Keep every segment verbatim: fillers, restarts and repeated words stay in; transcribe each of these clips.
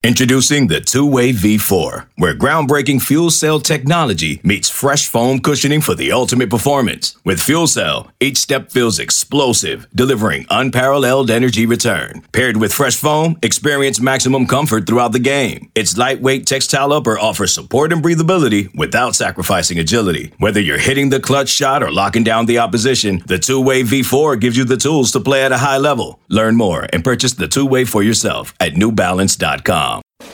Introducing the Two-Way V four, where groundbreaking fuel cell technology meets fresh foam cushioning for the ultimate performance. With fuel cell, each step feels explosive, delivering unparalleled energy return. Paired with fresh foam, experience maximum comfort throughout the game. Its lightweight textile upper offers support and breathability without sacrificing agility. Whether you're hitting the clutch shot or locking down the opposition, the Two-Way V four gives you the tools to play at a high level. Learn more and purchase the Two-Way for yourself at new balance dot com.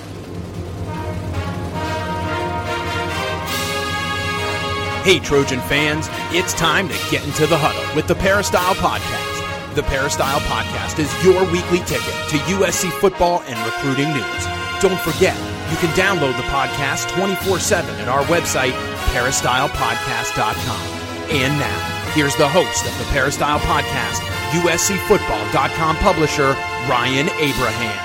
Hey, Trojan fans, it's time to get into the huddle with the Peristyle Podcast. The Peristyle Podcast is your weekly ticket to U S C football and recruiting news. Don't forget, you can download the podcast twenty-four seven at our website, peristyle podcast dot com. And now, here's the host of the Peristyle Podcast, U S C football dot com publisher, Ryan Abraham.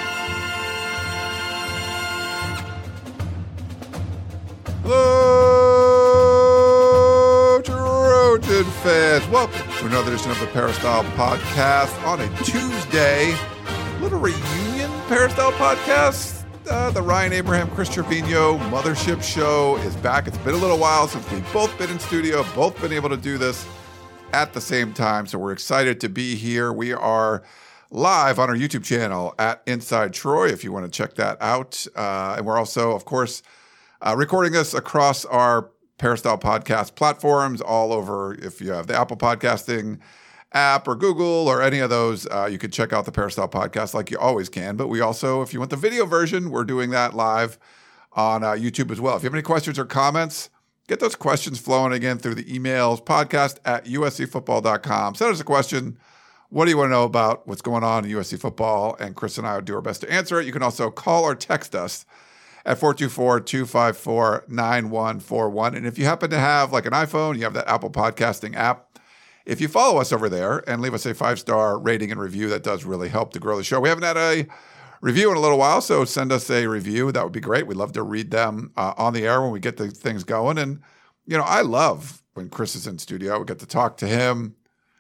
Hello, Trojan fans. Welcome to another edition of the Peristyle Podcast on a Tuesday. Little reunion Peristyle Podcast. Uh, the Ryan Abraham, Chris Trevino Mothership Show is back. It's been a little while since we've both been in studio, both been able to do this at the same time. So we're excited to be here. We are live on our YouTube channel at Inside Troy, if you want to check that out. Uh, and we're also, of course, Uh, recording this across our Peristyle Podcast platforms all over. If you have the Apple Podcasting app or Google or any of those, uh, you can check out the Peristyle Podcast like you always can. But we also, if you want the video version, we're doing that live on uh, YouTube as well. If you have any questions or comments, get those questions flowing again through the emails, podcast at U S C football dot com. Send us a question. What do you want to know about what's going on in U S C football? And Chris and I will do our best to answer it. You can also call or text us at four two four, two five four, nine one four one. And if you happen to have like an iPhone, you have that Apple Podcasting app, if you follow us over there and leave us a five-star rating and review, that does really help to grow the show. We haven't had a review in a little while, so send us a review. That would be great. We'd love to read them uh, on the air when we get the things going. And, you know, I love when Chris is in studio. We get to talk to him,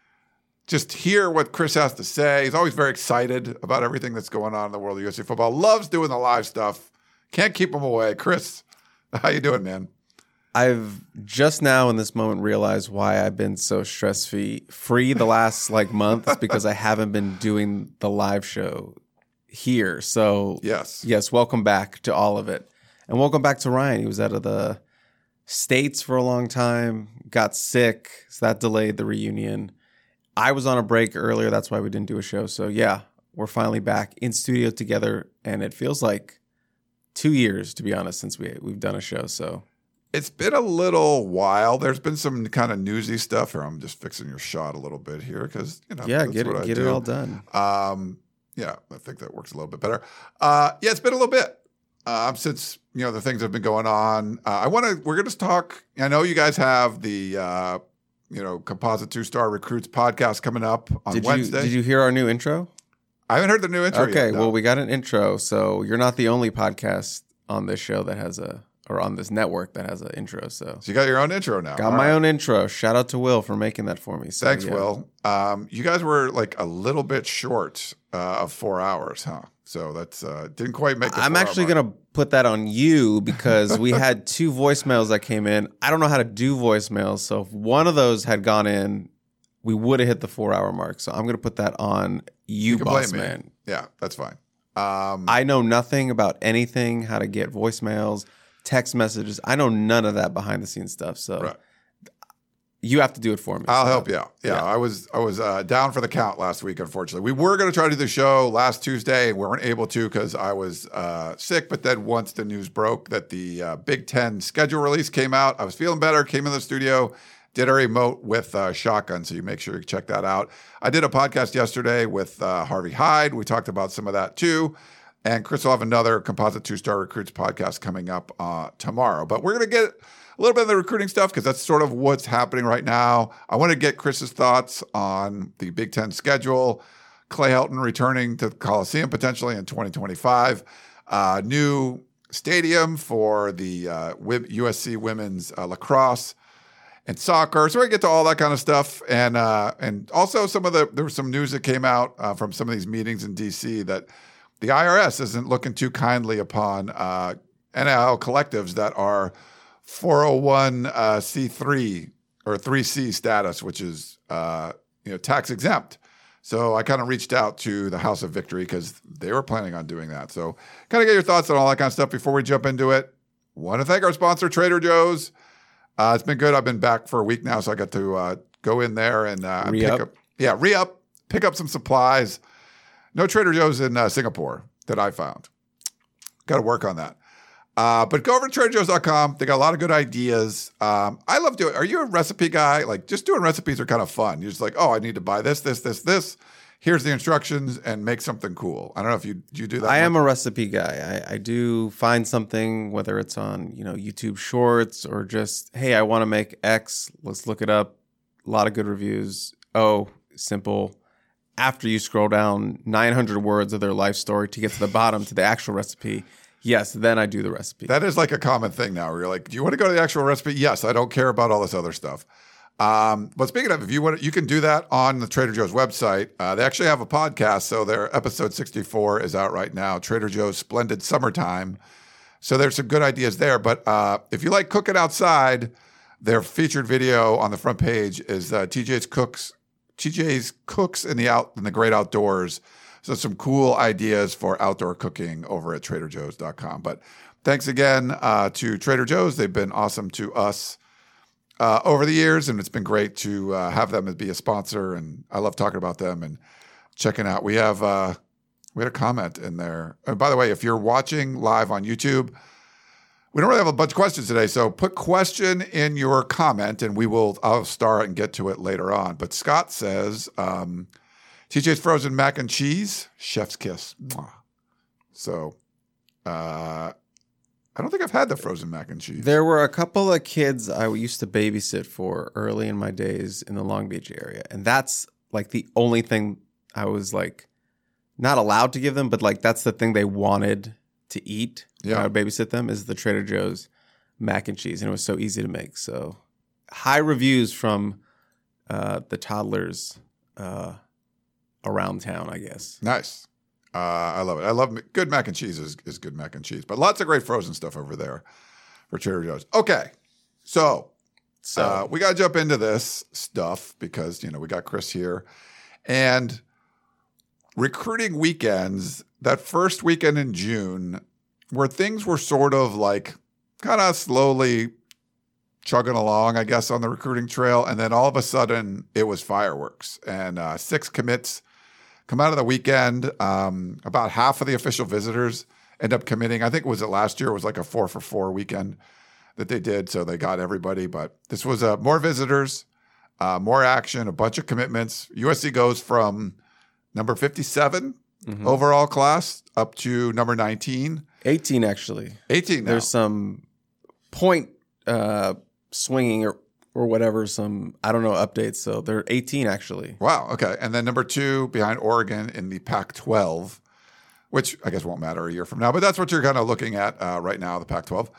just hear what Chris has to say. He's always very excited about everything that's going on in the world of U S C football. Loves doing the live stuff. Can't keep him away. Chris, how you doing, man? I've just now in this moment realized why I've been so stress-free free the last like month. It's because I haven't been doing the live show here. So yes, yes, welcome back to all of it. And welcome back to Ryan. He was out of the States for a long time, got sick, so that delayed the reunion. I was on a break earlier. That's why we didn't do a show. So yeah, we're finally back in studio together, and it feels like two years, to be honest, since we, we've done a show. So it's been a little while. There's been some kind of newsy stuff here. I'm just fixing your shot a little bit here because, you know, yeah, that's get what it, I get do. it all done. Um, yeah, I think that works a little bit better. Uh, yeah, it's been a little bit uh, since, you know, the things have been going on. Uh, I want to, we're going to talk. I know you guys have the, uh, you know, Composite Two-Star Recruits podcast coming up on did Wednesday. You, did you hear our new intro? I haven't heard the new intro okay, yet. No. Well, we got an intro, so you're not the only podcast on this show that has a, or on this network that has an intro. So, so you got your own intro now. Got All my right. own intro. Shout out to Will for making that for me. So, Thanks, yeah. Will. Um, you guys were like a little bit short uh, of four hours, huh? So that's uh, didn't quite make. The I'm actually going to put that on you because we had two voicemails that came in. I don't know how to do voicemails, so if one of those had gone in, we would have hit the four-hour mark. So I'm going to put that on you, you boss blame man. Me. Yeah, that's fine. Um, I know nothing about anything, how to get voicemails, text messages. I know none of that behind-the-scenes stuff. So right. you have to do it for me. I'll so. help you out. Yeah, Yeah. I was I was uh, down for the count last week, unfortunately. We were going to try to do the show last Tuesday, and we weren't able to because I was uh, sick. But then once the news broke that the uh, Big Ten schedule release came out, I was feeling better, came in the studio, did a remote with uh, Shotgun, so you make sure you check that out. I did a podcast yesterday with uh, Harvey Hyde. We talked about some of that too. And Chris will have another Composite Two-Star Recruits podcast coming up uh, tomorrow. But we're going to get a little bit of the recruiting stuff because that's sort of what's happening right now. I want to get Chris's thoughts on the Big Ten schedule, Clay Helton returning to the Coliseum potentially in twenty twenty-five, uh, new stadium for the uh, U S C women's uh, lacrosse, and soccer. So we get to all that kind of stuff. And uh, and also some of the, there was some news that came out uh, from some of these meetings in D C that the I R S isn't looking too kindly upon uh, N I L collectives that are four oh one c three or three C status, which is uh, you know tax exempt. So I kind of reached out to the House of Victory because they were planning on doing that. So kind of get your thoughts on all that kind of stuff before we jump into it. Want to thank our sponsor, Trader Joe's. Uh, it's been good. I've been back for a week now, so I got to uh, go in there and uh, pick Re-up. up, yeah, re-up, pick up some supplies. No Trader Joe's in uh, Singapore that I found. Got to work on that. Uh, but go over to trader joe's dot com. They got a lot of good ideas. Um, I love doing. Are you a recipe guy? Like just doing recipes are kind of fun. You're just like, oh, I need to buy this, this, this, this. Here's the instructions, and make something cool. I don't know if you do you do that. I much? am a recipe guy. I, I do find something, whether it's on you know YouTube Shorts or just hey, I want to make X. Let's look it up. A lot of good reviews. Oh, simple. After you scroll down nine hundred words of their life story to get to the bottom to the actual recipe. Yes, then I do the recipe. That is like a common thing now where you're like, do you want to go to the actual recipe? Yes, I don't care about all this other stuff. Um, but speaking of, if you want, you can do that on the Trader Joe's website. Uh, they actually have a podcast. So their episode sixty-four is out right now, Trader Joe's Splendid Summertime. So there's some good ideas there. But uh, if you like cooking outside, their featured video on the front page is uh, T J's Cooks, T J's Cooks in the out in the Great Outdoors. So some cool ideas for outdoor cooking over at trader joe's dot com. But thanks again uh, to Trader Joe's. They've been awesome to us uh, over the years, and it's been great to uh, have them be a sponsor. And I love talking about them and checking out. We have uh, we had a comment in there. And by the way, if you're watching live on YouTube, we don't really have a bunch of questions today. So put question in your comment, and we will I'll star it and get to it later on. But Scott says. Um, T J's frozen mac and cheese, chef's kiss. Mwah. So, uh, I don't think I've had the frozen mac and cheese. There were a couple of kids I used to babysit for early in my days in the Long Beach area. And that's like the only thing I was like not allowed to give them, but like that's the thing they wanted to eat Yeah. when I would babysit them is the Trader Joe's mac and cheese. And it was so easy to make. So high reviews from uh, the toddlers uh around town, I guess. Nice. Uh, I love it. I love good mac and cheese is, is good mac and cheese, but lots of great frozen stuff over there for Trader Joe's. Okay. So, So uh, we got to jump into this stuff because, you know, we got Chris here and recruiting weekends, that first weekend in June where things were sort of like kind of slowly chugging along, I guess, on the recruiting trail. And then all of a sudden it was fireworks and uh, six commits come out of the weekend. Um, about half of the official visitors end up committing. I think was it last year? It was like a four for four weekend that they did. So they got everybody, but this was uh, more visitors, uh, more action, a bunch of commitments. U S C goes from number fifty-seven mm-hmm. overall class up to number nineteen. eighteen, actually. eighteen now. There's some point uh, swinging or, or whatever, some, I don't know, updates. So they're eighteen, actually. Wow. Okay. And then number two behind Oregon in the Pac twelve, which I guess won't matter a year from now, but that's what you're kind of looking at uh, right now, the Pac twelve.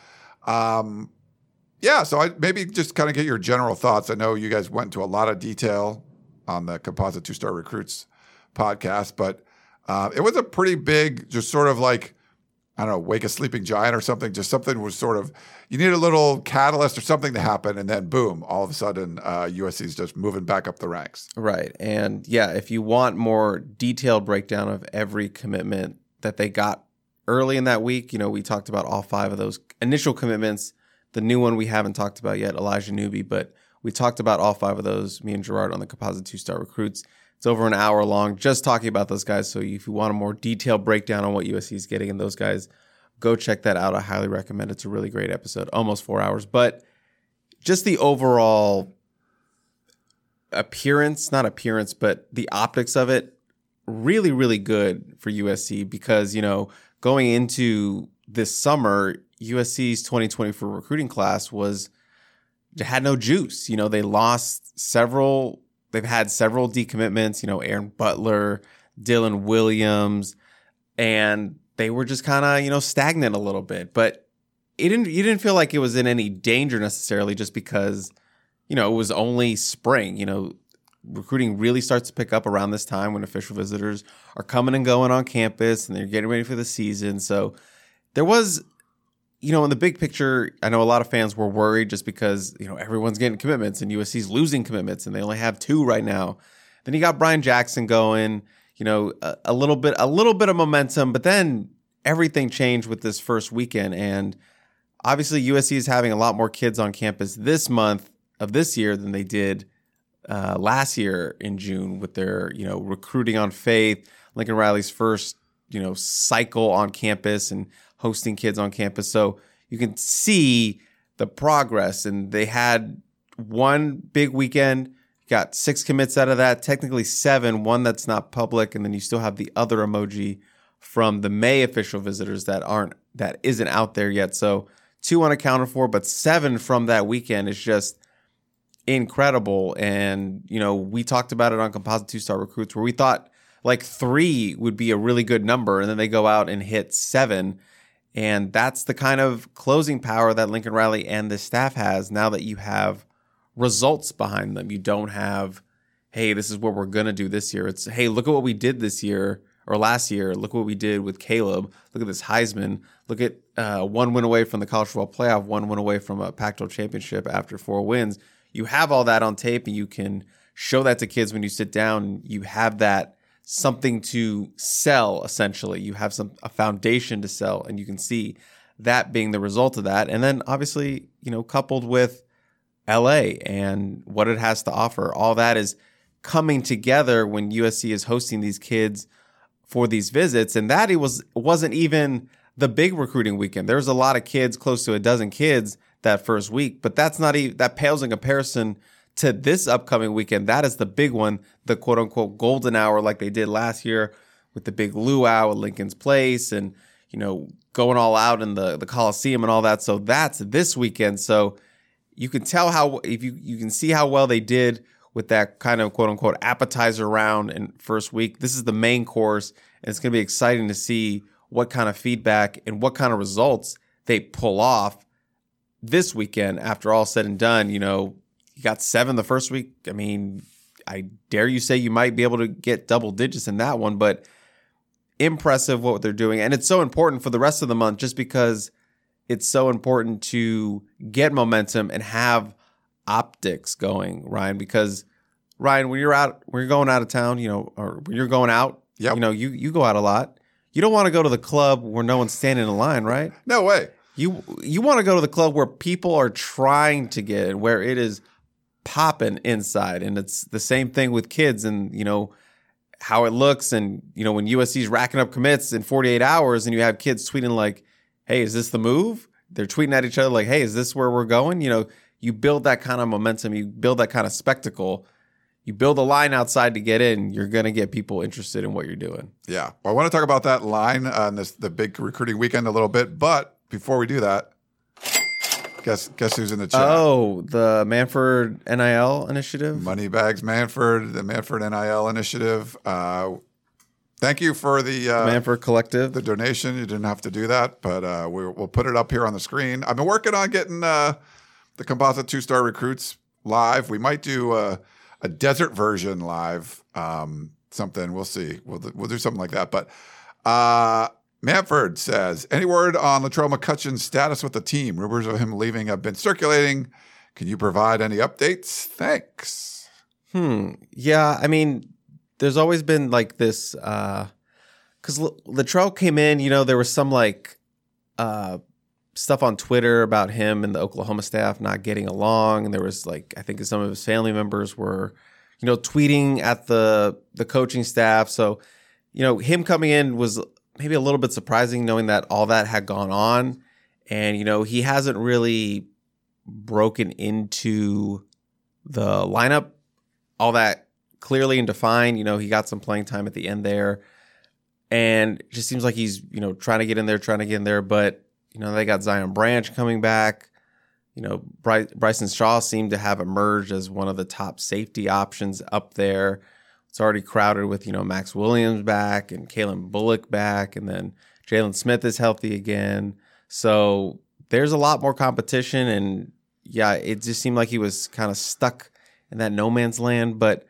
Um, yeah. So I maybe just kind of get your general thoughts. I know you guys went into a lot of detail on the Composite Two-Star Recruits podcast, but uh, it was a pretty big, just sort of like, I don't know, wake a sleeping giant or something. Just something was sort of, you need a little catalyst or something to happen. And then boom, all of a sudden uh, U S C is just moving back up the ranks. Right. And yeah, if you want more detailed breakdown of every commitment that they got early in that week, you know, we talked about all five of those initial commitments. The new one we haven't talked about yet, Elijah Newby, but we talked about all five of those, me and Gerard, on the Composite Two-Star Recruits. It's over an hour long just talking about those guys. So if you want a more detailed breakdown on what U S C is getting in those guys, go check that out. I highly recommend it. It's a really great episode, almost four hours. But just the overall appearance, not appearance, but the optics of it, really, really good for U S C because, you know, going into this summer, U S C's twenty twenty-four recruiting class was had no juice. You know, they lost several... They've had several decommitments, you know, Aaron Butler, Dylan Williams, and they were just kind of, you know, stagnant a little bit. But it didn't, you didn't feel like it was in any danger necessarily just because, you know, it was only spring. You know, recruiting really starts to pick up around this time when official visitors are coming and going on campus and they're getting ready for the season. So there was, you know, in the big picture, I know a lot of fans were worried just because, you know, everyone's getting commitments and U S C's losing commitments and they only have two right now. Then you got Brian Jackson going, you know, a, a little bit, a little bit of momentum, but then everything changed with this first weekend. And obviously U S C is having a lot more kids on campus this month of this year than they did uh, last year in June with their, you know, recruiting on faith, Lincoln Riley's first, you know, cycle on campus and hosting kids on campus. So you can see the progress, and they had one big weekend, got six commits out of that, technically seven, one that's not public. And then you still have the other emoji from the May official visitors that aren't, that isn't out there yet. So two unaccounted for, but seven from that weekend is just incredible. And, you know, we talked about it on Composite Two-Star Recruits where we thought like three would be a really good number, and then they go out and hit seven. And that's the kind of closing power that Lincoln Riley and the staff has now that you have results behind them. You don't have, hey, this is what we're going to do this year. It's, hey, look at what we did this year or last year. Look what we did with Caleb. Look at this Heisman. Look at uh, one win away from the college football playoff, one win away from a Pac twelve championship after four wins. You have all that on tape, and you can show that to kids when you sit down. You have that something to sell, essentially. You have some a foundation to sell, and you can see that being the result of that. And then obviously, you know, coupled with L A and what it has to offer, all that is coming together when U S C is hosting these kids for these visits. And that it was wasn't even the big recruiting weekend. There was a lot of kids, close to a dozen kids that first week, but that's not even, that pales in comparison to this upcoming weekend. That is the big one, the quote unquote golden hour, like they did last year with the big luau at Lincoln's Place and, you know, going all out in the, the Coliseum and all that. So that's this weekend. So you can tell how, if you, you can see how well they did with that kind of quote unquote appetizer round in first week. This is the main course, and it's going to be exciting to see what kind of feedback and what kind of results they pull off this weekend after all said and done. You know, you got seven the first week. I mean, I dare you say you might be able to get double digits in that one, but impressive what they're doing. And it's so important for the rest of the month just because it's so important to get momentum and have optics going, Ryan, because Ryan, when you're out, when you're going out of town, you know, or when you're going out, yep. you know, you, you go out a lot. You don't want to go to the club where no one's standing in line, right? No way. You you want to go to the club where people are trying to get in, where it is popping inside. And it's the same thing with kids and, you know, how it looks. And, you know, when U S C's racking up commits in forty-eight hours and you have kids tweeting like, hey, is this the move? They're tweeting at each other like, hey, is this where we're going? You know, you build that kind of momentum. You build that kind of spectacle. You build a line outside to get in, you're going to get people interested in what you're doing. Yeah. Well, I want to talk about that line on this the big recruiting weekend a little bit. But before we do that, guess guess who's in the chat? Oh, the Manford N I L initiative? Moneybags Manford, the Manford N I L initiative. Uh, thank you for the uh, Manford Collective. The donation. You didn't have to do that, but uh, we, we'll put it up here on the screen. I've been working on getting uh, the Composite Two-Star Recruits live. We might do a, a desert version live, um, something. We'll see. We'll, we'll do something like that. But uh, Manford says, any word on Latrell McCutcheon's status with the team? Rumors of him leaving have been circulating. Can you provide any updates? Thanks. Hmm. Yeah, I mean, there's always been like this, uh, because L- Latrell came in, you know, there was some like uh, stuff on Twitter about him and the Oklahoma staff not getting along. And there was like, I think some of his family members were, you know, tweeting at the the coaching staff. So, you know, him coming in was maybe a little bit surprising knowing that all that had gone on. And, you know, he hasn't really broken into the lineup all that clearly and defined. You know, he got some playing time at the end there. And it just seems like he's, you know, trying to get in there, trying to get in there. But, you know, they got Zion Branch coming back. You know, Bry- Bryson Shaw seemed to have emerged as one of the top safety options up there. It's already crowded with, you know, Max Williams back and Kalen Bullock back. And then Jalen Smith is healthy again. So there's a lot more competition. And, yeah, it just seemed like he was kind of stuck in that no man's land. But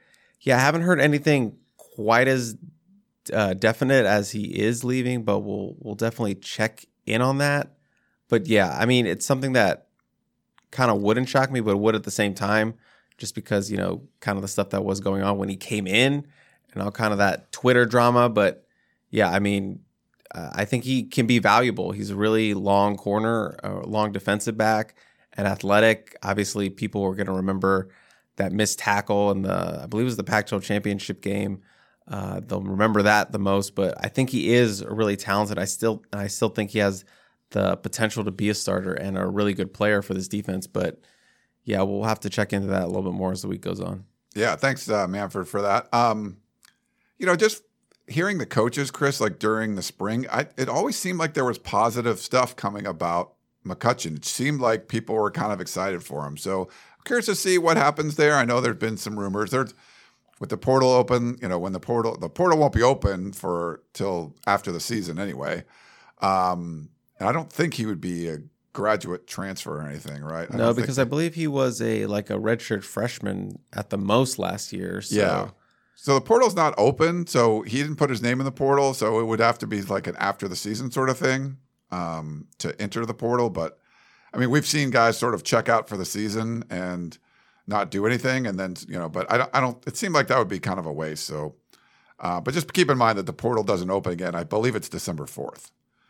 Yeah, I haven't heard anything quite as uh, definite as he is leaving, but we'll we'll definitely check in on that. But yeah, I mean, it's something that kind of wouldn't shock me, but would at the same time, just because, you know, kind of the stuff that was going on when he came in and all kind of that Twitter drama. But yeah, I mean, uh, I think he can be valuable. He's a really long corner, a long defensive back, and athletic. Obviously, people are going to remember that missed tackle in the, I believe it was the Pac twelve championship game. Uh, they'll remember that the most, but I think he is really talented. I still, I still think he has the potential to be a starter and a really good player for this defense. But yeah, we'll have to check into that a little bit more as the week goes on. Yeah, thanks, uh, Manfred, for that. Um, you know, just hearing the coaches, Chris, like during the spring, I, it always seemed like there was positive stuff coming about McCutcheon. It seemed like people were kind of excited for him. So I'm curious to see what happens there. I know there's been some rumors. There's with the portal open, you know, when the portal the portal won't be open for till after the season anyway. Um, and I don't think he would be a graduate transfer or anything, right? I no, because I believe he was a like a redshirt freshman at the most last year. So. Yeah. So the portal's not open, so he didn't put his name in the portal, so it would have to be like an after the season sort of thing um, to enter the portal. But I mean, we've seen guys sort of check out for the season and not do anything, and then you know. But I don't. I don't it seemed like that would be kind of a waste. So, uh, but just keep in mind that the portal doesn't open again. I believe it's December fourth.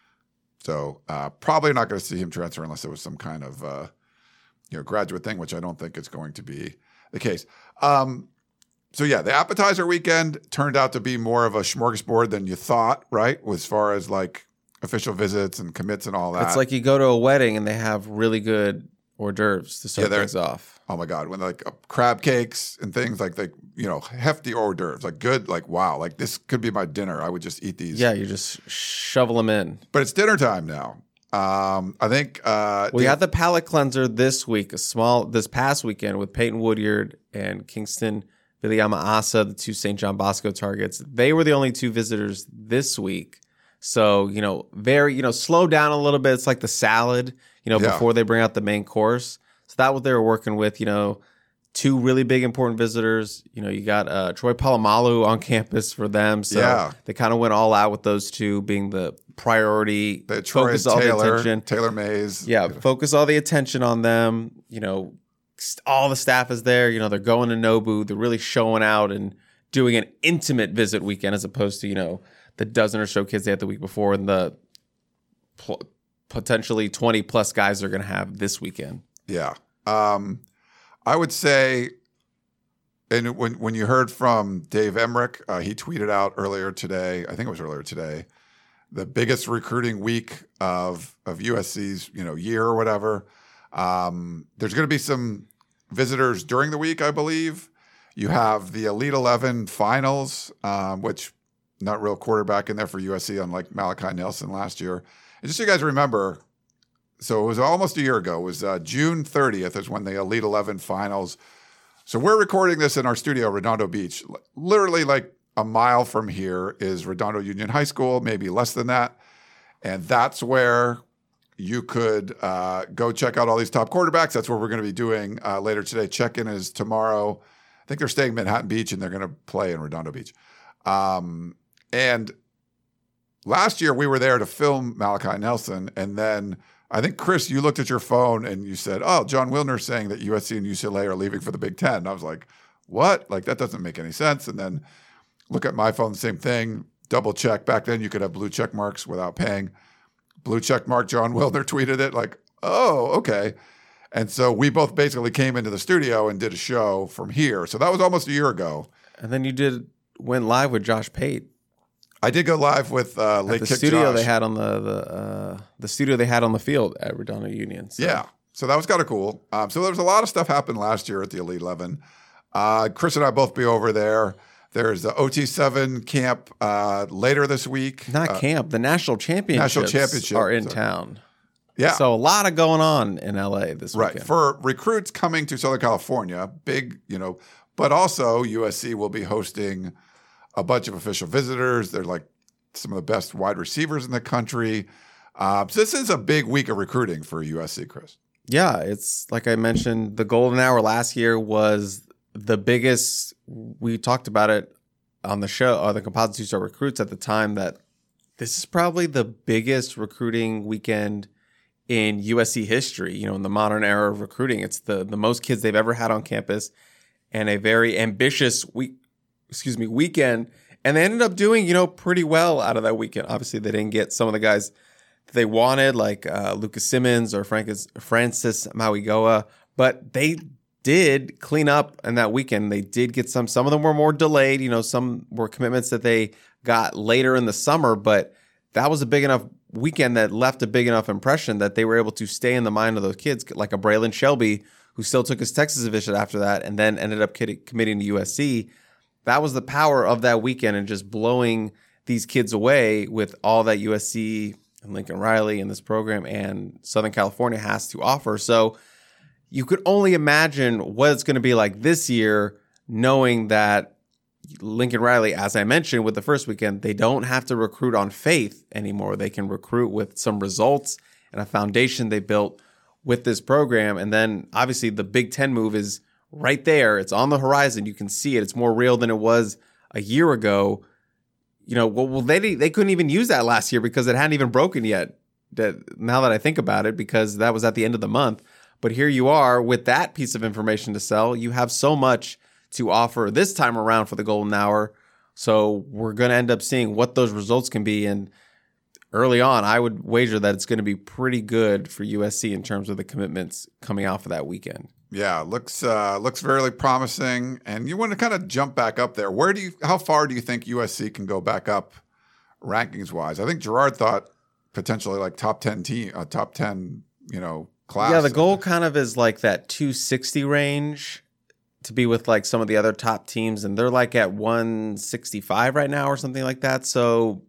So uh, probably not going to see him transfer unless it was some kind of uh, you know graduate thing, which I don't think is going to be the case. Um, so yeah, the appetizer weekend turned out to be more of a smorgasbord than you thought, right? As far as like official visits and commits and all that. It's like you go to a wedding and they have really good hors d'oeuvres to start Yeah, things off. Oh my God, when like uh, crab cakes and things like like you know hefty hors d'oeuvres, like good, like wow, like this could be my dinner. I would just eat these. Yeah, you just shovel them in. But it's dinner time now. Um, I think uh, we the- had the palate cleanser this week, a small this past weekend with Peyton Woodyard and Kingston Viliama Asa, the two Saint John Bosco targets. They were the only two visitors this week. So, you know, very, you know, slow down a little bit. It's like the salad, you know, Yeah. before they bring out the main course. So that what they were working with, you know, two really big important visitors. You know, you got uh, Troy Polamalu on campus for them. So Yeah. they kind of went all out with those two being the priority. the Troy focus all the Taylor, attention. Taylor Mays. Yeah, focus all the attention on them. You know, all the staff is there. You know, they're going to Nobu. They're really showing out and doing an intimate visit weekend as opposed to, you know, the dozen or so kids they had the week before and the pl- potentially twenty plus guys they're going to have this weekend. Yeah. Um, I would say, and when when you heard from Dave Emmerich, uh, he tweeted out earlier today, I think it was earlier today, the biggest recruiting week of of U S C's you know year or whatever. Um, there's going to be some visitors during the week, I believe. You have the Elite eleven finals, um, which not real quarterback in there for U S C, unlike Malachi Nelson last year. And just so you guys remember, so it was almost a year ago. It was uh, June thirtieth is when the Elite eleven finals. So we're recording this in our studio, Redondo Beach. L- Literally like a mile from here is Redondo Union High School, maybe less than that. And that's where you could uh, go check out all these top quarterbacks. That's what we're going to be doing uh, later today. Check-in is tomorrow. I think they're staying Manhattan Beach, and they're going to play in Redondo Beach. Um, and last year we were there to film Malachi Nelson, and then I think, Chris, you looked at your phone and you said, oh, John Wilner's saying that U S C and U C L A are leaving for the Big Ten. And I was like, what? Like, that doesn't make any sense. And then look at my phone, same thing. Double check. Back then you could have blue check marks without paying. Blue check mark, John Wilner tweeted it like, oh, okay. And so we both basically came into the studio and did a show from here. So that was almost a year ago. And then you did went live with Josh Pate. I did go live with uh, Late At the Kick studio Josh. they had on the the uh, the studio they had on the field at Redondo Union. So. Yeah. So that was kind of cool. Um, so there was a lot of stuff happened last year at the Elite eleven. Uh, Chris and I both be over there. There's the O T seven camp uh, later this week. Not Uh, camp. The national championships National championship, are in sorry. town. Yeah. So a lot of going on in L A this Right. weekend. For recruits coming to Southern California, big, you know, but also U S C will be hosting a bunch of official visitors. They're like some of the best wide receivers in the country. Uh, so this is a big week of recruiting for U S C, Chris. Yeah, it's like I mentioned, the golden hour last year was the biggest, we talked about it on the show, or the Composite Two-Star Recruits at the time, that this is probably the biggest recruiting weekend in U S C history, you know, in the modern era of recruiting. It's the, the most kids they've ever had on campus, and a very ambitious week, excuse me, weekend. And they ended up doing, you know, pretty well out of that weekend. Obviously, they didn't get some of the guys that they wanted, like uh, Lucas Simmons or Francis, Francis Mauigoa, but they did clean up in that weekend. They did get some. Some of them were more delayed. You know, some were commitments that they got later in the summer, but that was a big enough weekend that left a big enough impression that they were able to stay in the mind of those kids, like a Braylon Shelby, who still took his Texas visit after that and then ended up committing to U S C. That was the power of that weekend, and just blowing these kids away with all that U S C and Lincoln Riley and this program and Southern California has to offer. So you could only imagine what it's going to be like this year, knowing that Lincoln Riley, as I mentioned with the first weekend, they don't have to recruit on faith anymore. They can recruit with some results and a foundation they built with this program. And then obviously the Big Ten move is right there. It's on the horizon. You can see it. It's more real than it was a year ago. You know, well, well they they couldn't even use that last year because it hadn't even broken yet. That now that I think about it, because that was at the end of the month. But here you are with that piece of information to sell. You have so much to offer this time around for the Golden Hour. So we're going to end up seeing what those results can be. And early on, I would wager that it's going to be pretty good for U S C in terms of the commitments coming out for that weekend. Yeah, looks uh, looks very promising. And you want to kind of jump back up there. Where do you? How far do you think U S C can go back up rankings wise? I think Gerard thought potentially like top ten team, uh, top ten, you know, class. Yeah, the goal kind of is like that two sixty range to be with like some of the other top teams, and they're like at one sixty-five right now or something like that. So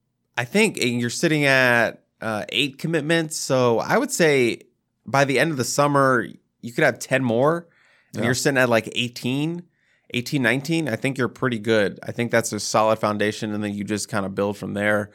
I think you're sitting at uh, eight commitments. So I would say by the end of the summer, you could have ten more, and yeah. You're sitting at like eighteen, eighteen, nineteen. I think you're pretty good. I think that's a solid foundation, and then you just kind of build from there.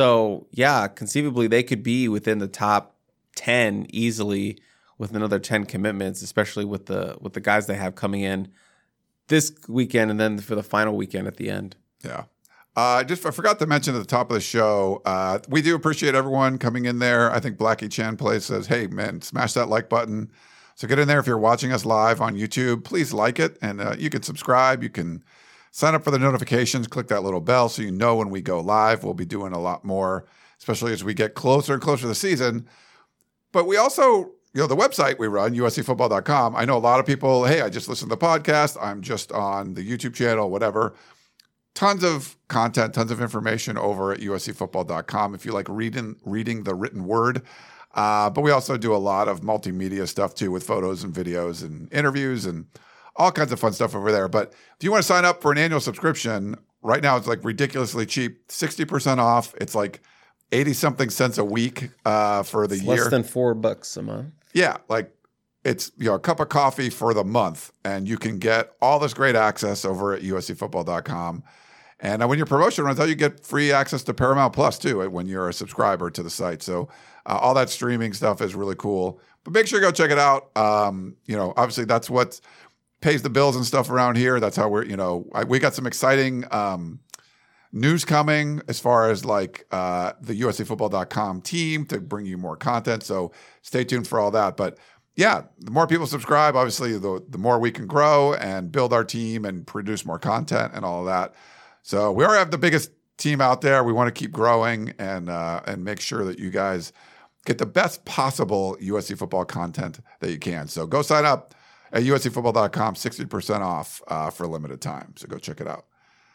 So yeah, conceivably they could be within the top ten easily with another ten commitments, especially with the with the guys they have coming in this weekend and then for the final weekend at the end. Yeah. Uh, just I forgot to mention at the top of the show, uh, we do appreciate everyone coming in there. I think Blackie Chan Play says, hey, man, smash that like button. So get in there. If you're watching us live on YouTube, please like it. And uh, you can subscribe. You can sign up for the notifications. Click that little bell so you know when we go live. We'll be doing a lot more, especially as we get closer and closer to the season. But we also, you know, the website we run, U S C football dot com. I know a lot of people, hey, I just listened to the podcast. I'm just on the YouTube channel, whatever. Tons of content, tons of information over at U S C football dot com if you like reading reading the written word. Uh, but we also do a lot of multimedia stuff too with photos and videos and interviews and all kinds of fun stuff over there. But if you want to sign up for an annual subscription, right now it's like ridiculously cheap, sixty percent off. It's like eighty something cents a week uh, for the it's year. Less than four bucks a month. Yeah, like it's you know a cup of coffee for the month, and you can get all this great access over at U S C football dot com. And uh, when your promotion runs out, you get free access to Paramount Plus too when you're a subscriber to the site. So uh, all that streaming stuff is really cool. But make sure you go check it out. Um, you know, obviously that's what pays the bills and stuff around here. That's how we're, you know, I, we got some exciting um, news coming as far as like uh, the U S C football dot com team to bring you more content. So stay tuned for all that. But yeah, the more people subscribe, obviously the, the more we can grow and build our team and produce more content and all of that. So we already have the biggest team out there. We want to keep growing and uh, and make sure that you guys get the best possible U S C football content that you can. So go sign up at U S C football dot com, sixty percent off uh, for a limited time. So go check it out.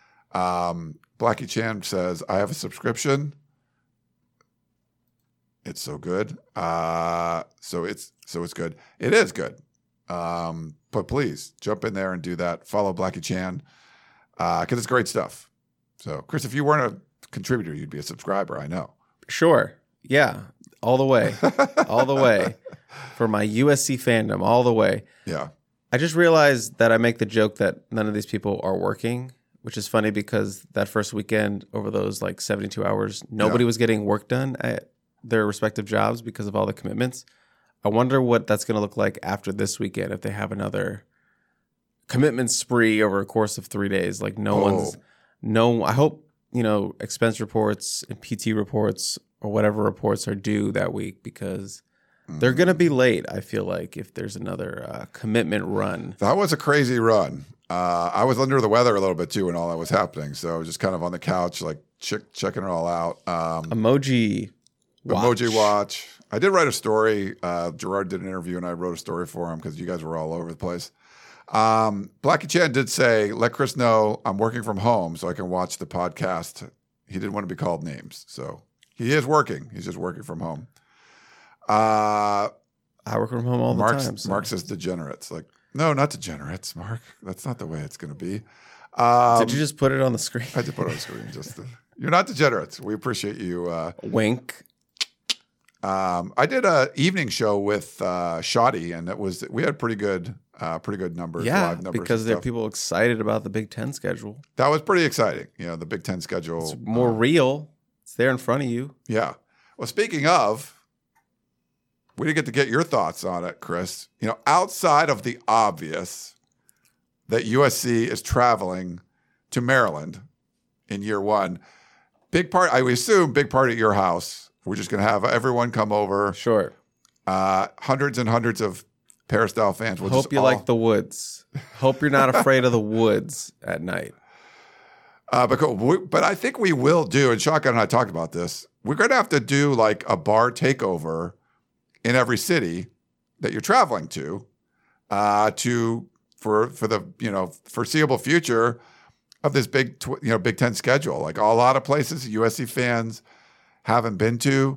Um, Blackie Chan says, I have a subscription. It's so good. Uh, so it's so it's good. It is good. Um, but please jump in there and do that. Follow Blackie Chan. Because uh, it's great stuff. So, Chris, if you weren't a contributor, you'd be a subscriber, I know. Sure. Yeah. All the way. all the way. For my U S C fandom, all the way. Yeah. I just realized that I make the joke that none of these people are working, which is funny because that first weekend over those like seventy-two hours, nobody yeah. was getting work done at their respective jobs because of all the commitments. I wonder what that's going to look like after this weekend if they have another commitment spree over a course of three days. Like no Oh. one's, no, I hope, you know, expense reports and P T reports or whatever reports are due that week because they're going to be late, I feel like, if there's another uh, commitment run. That was a crazy run. Uh, I was under the weather a little bit too when all that was happening. So I was just kind of on the couch, like check, checking it all out. Um, Emoji watch. Emoji watch. I did write a story. Uh, Gerard did an interview and I wrote a story for him because you guys were all over the place. Um, Blackie Chan did say, let Chris know I'm working from home so I can watch the podcast. He didn't want to be called names. So he is working. He's just working from home. Uh, I work from home all Mark, the time. So. Mark says degenerates. Like, no, not degenerates, Mark. That's not the way it's going to be. Um, Did you just put it on the screen? I did put it on the screen. Just to, you're not degenerates. We appreciate you. Uh, Wink. Um, I did a evening show with uh, Shoddy, and it was we had pretty good, uh, pretty good numbers. Yeah, live numbers because and there are stuff. people excited about the Big Ten schedule. That was pretty exciting. You know, the Big Ten schedule. It's more um, real. It's there in front of you. Yeah. Well, speaking of, we didn't get to get your thoughts on it, Chris. You know, outside of the obvious that U S C is traveling to Maryland in year one, big part. I would assume big part at your house. We're just going to have everyone come over. Sure. Uh, hundreds and hundreds of Peristyle fans. We'll Hope just you all, like the woods. Hope you're not afraid of the woods at night. Uh, but, we, but I think we will do, and Shotgun and I talked about this, we're going to have to do like a bar takeover in every city that you're traveling to, uh, to for for the you know foreseeable future of this big tw- you know Big Ten schedule. Like a lot of places U S C fans haven't been to.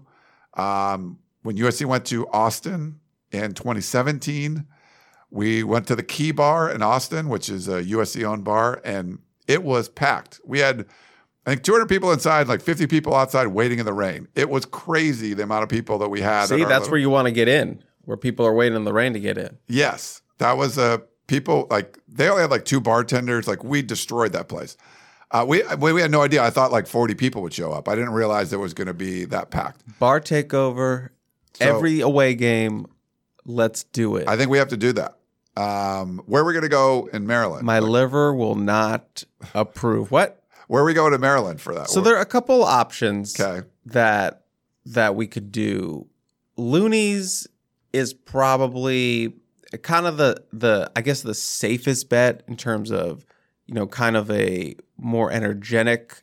Um, when U S C went to Austin in twenty seventeen, we went to the Key Bar in Austin, which is a U S C-owned bar, and it was packed. We had, I think, two hundred people inside, like fifty people outside waiting in the rain. It was crazy the amount of people that we had. See, that's where you want to get in, where people are waiting in the rain to get in. Yes, that was a uh, people like they only had like two bartenders. Like we destroyed that place. Uh, we we had no idea. I thought like forty people would show up. I didn't realize it was going to be that packed. Bar takeover, So- every away game. Let's do it. I think we have to do that. Um, where are we going to go in Maryland? My liver will not approve. What? Where are we going to Maryland for that? So there are a couple options Okay. that that we could do. Looney's is probably kind of the the I guess the safest bet in terms of, you know, kind of a more energetic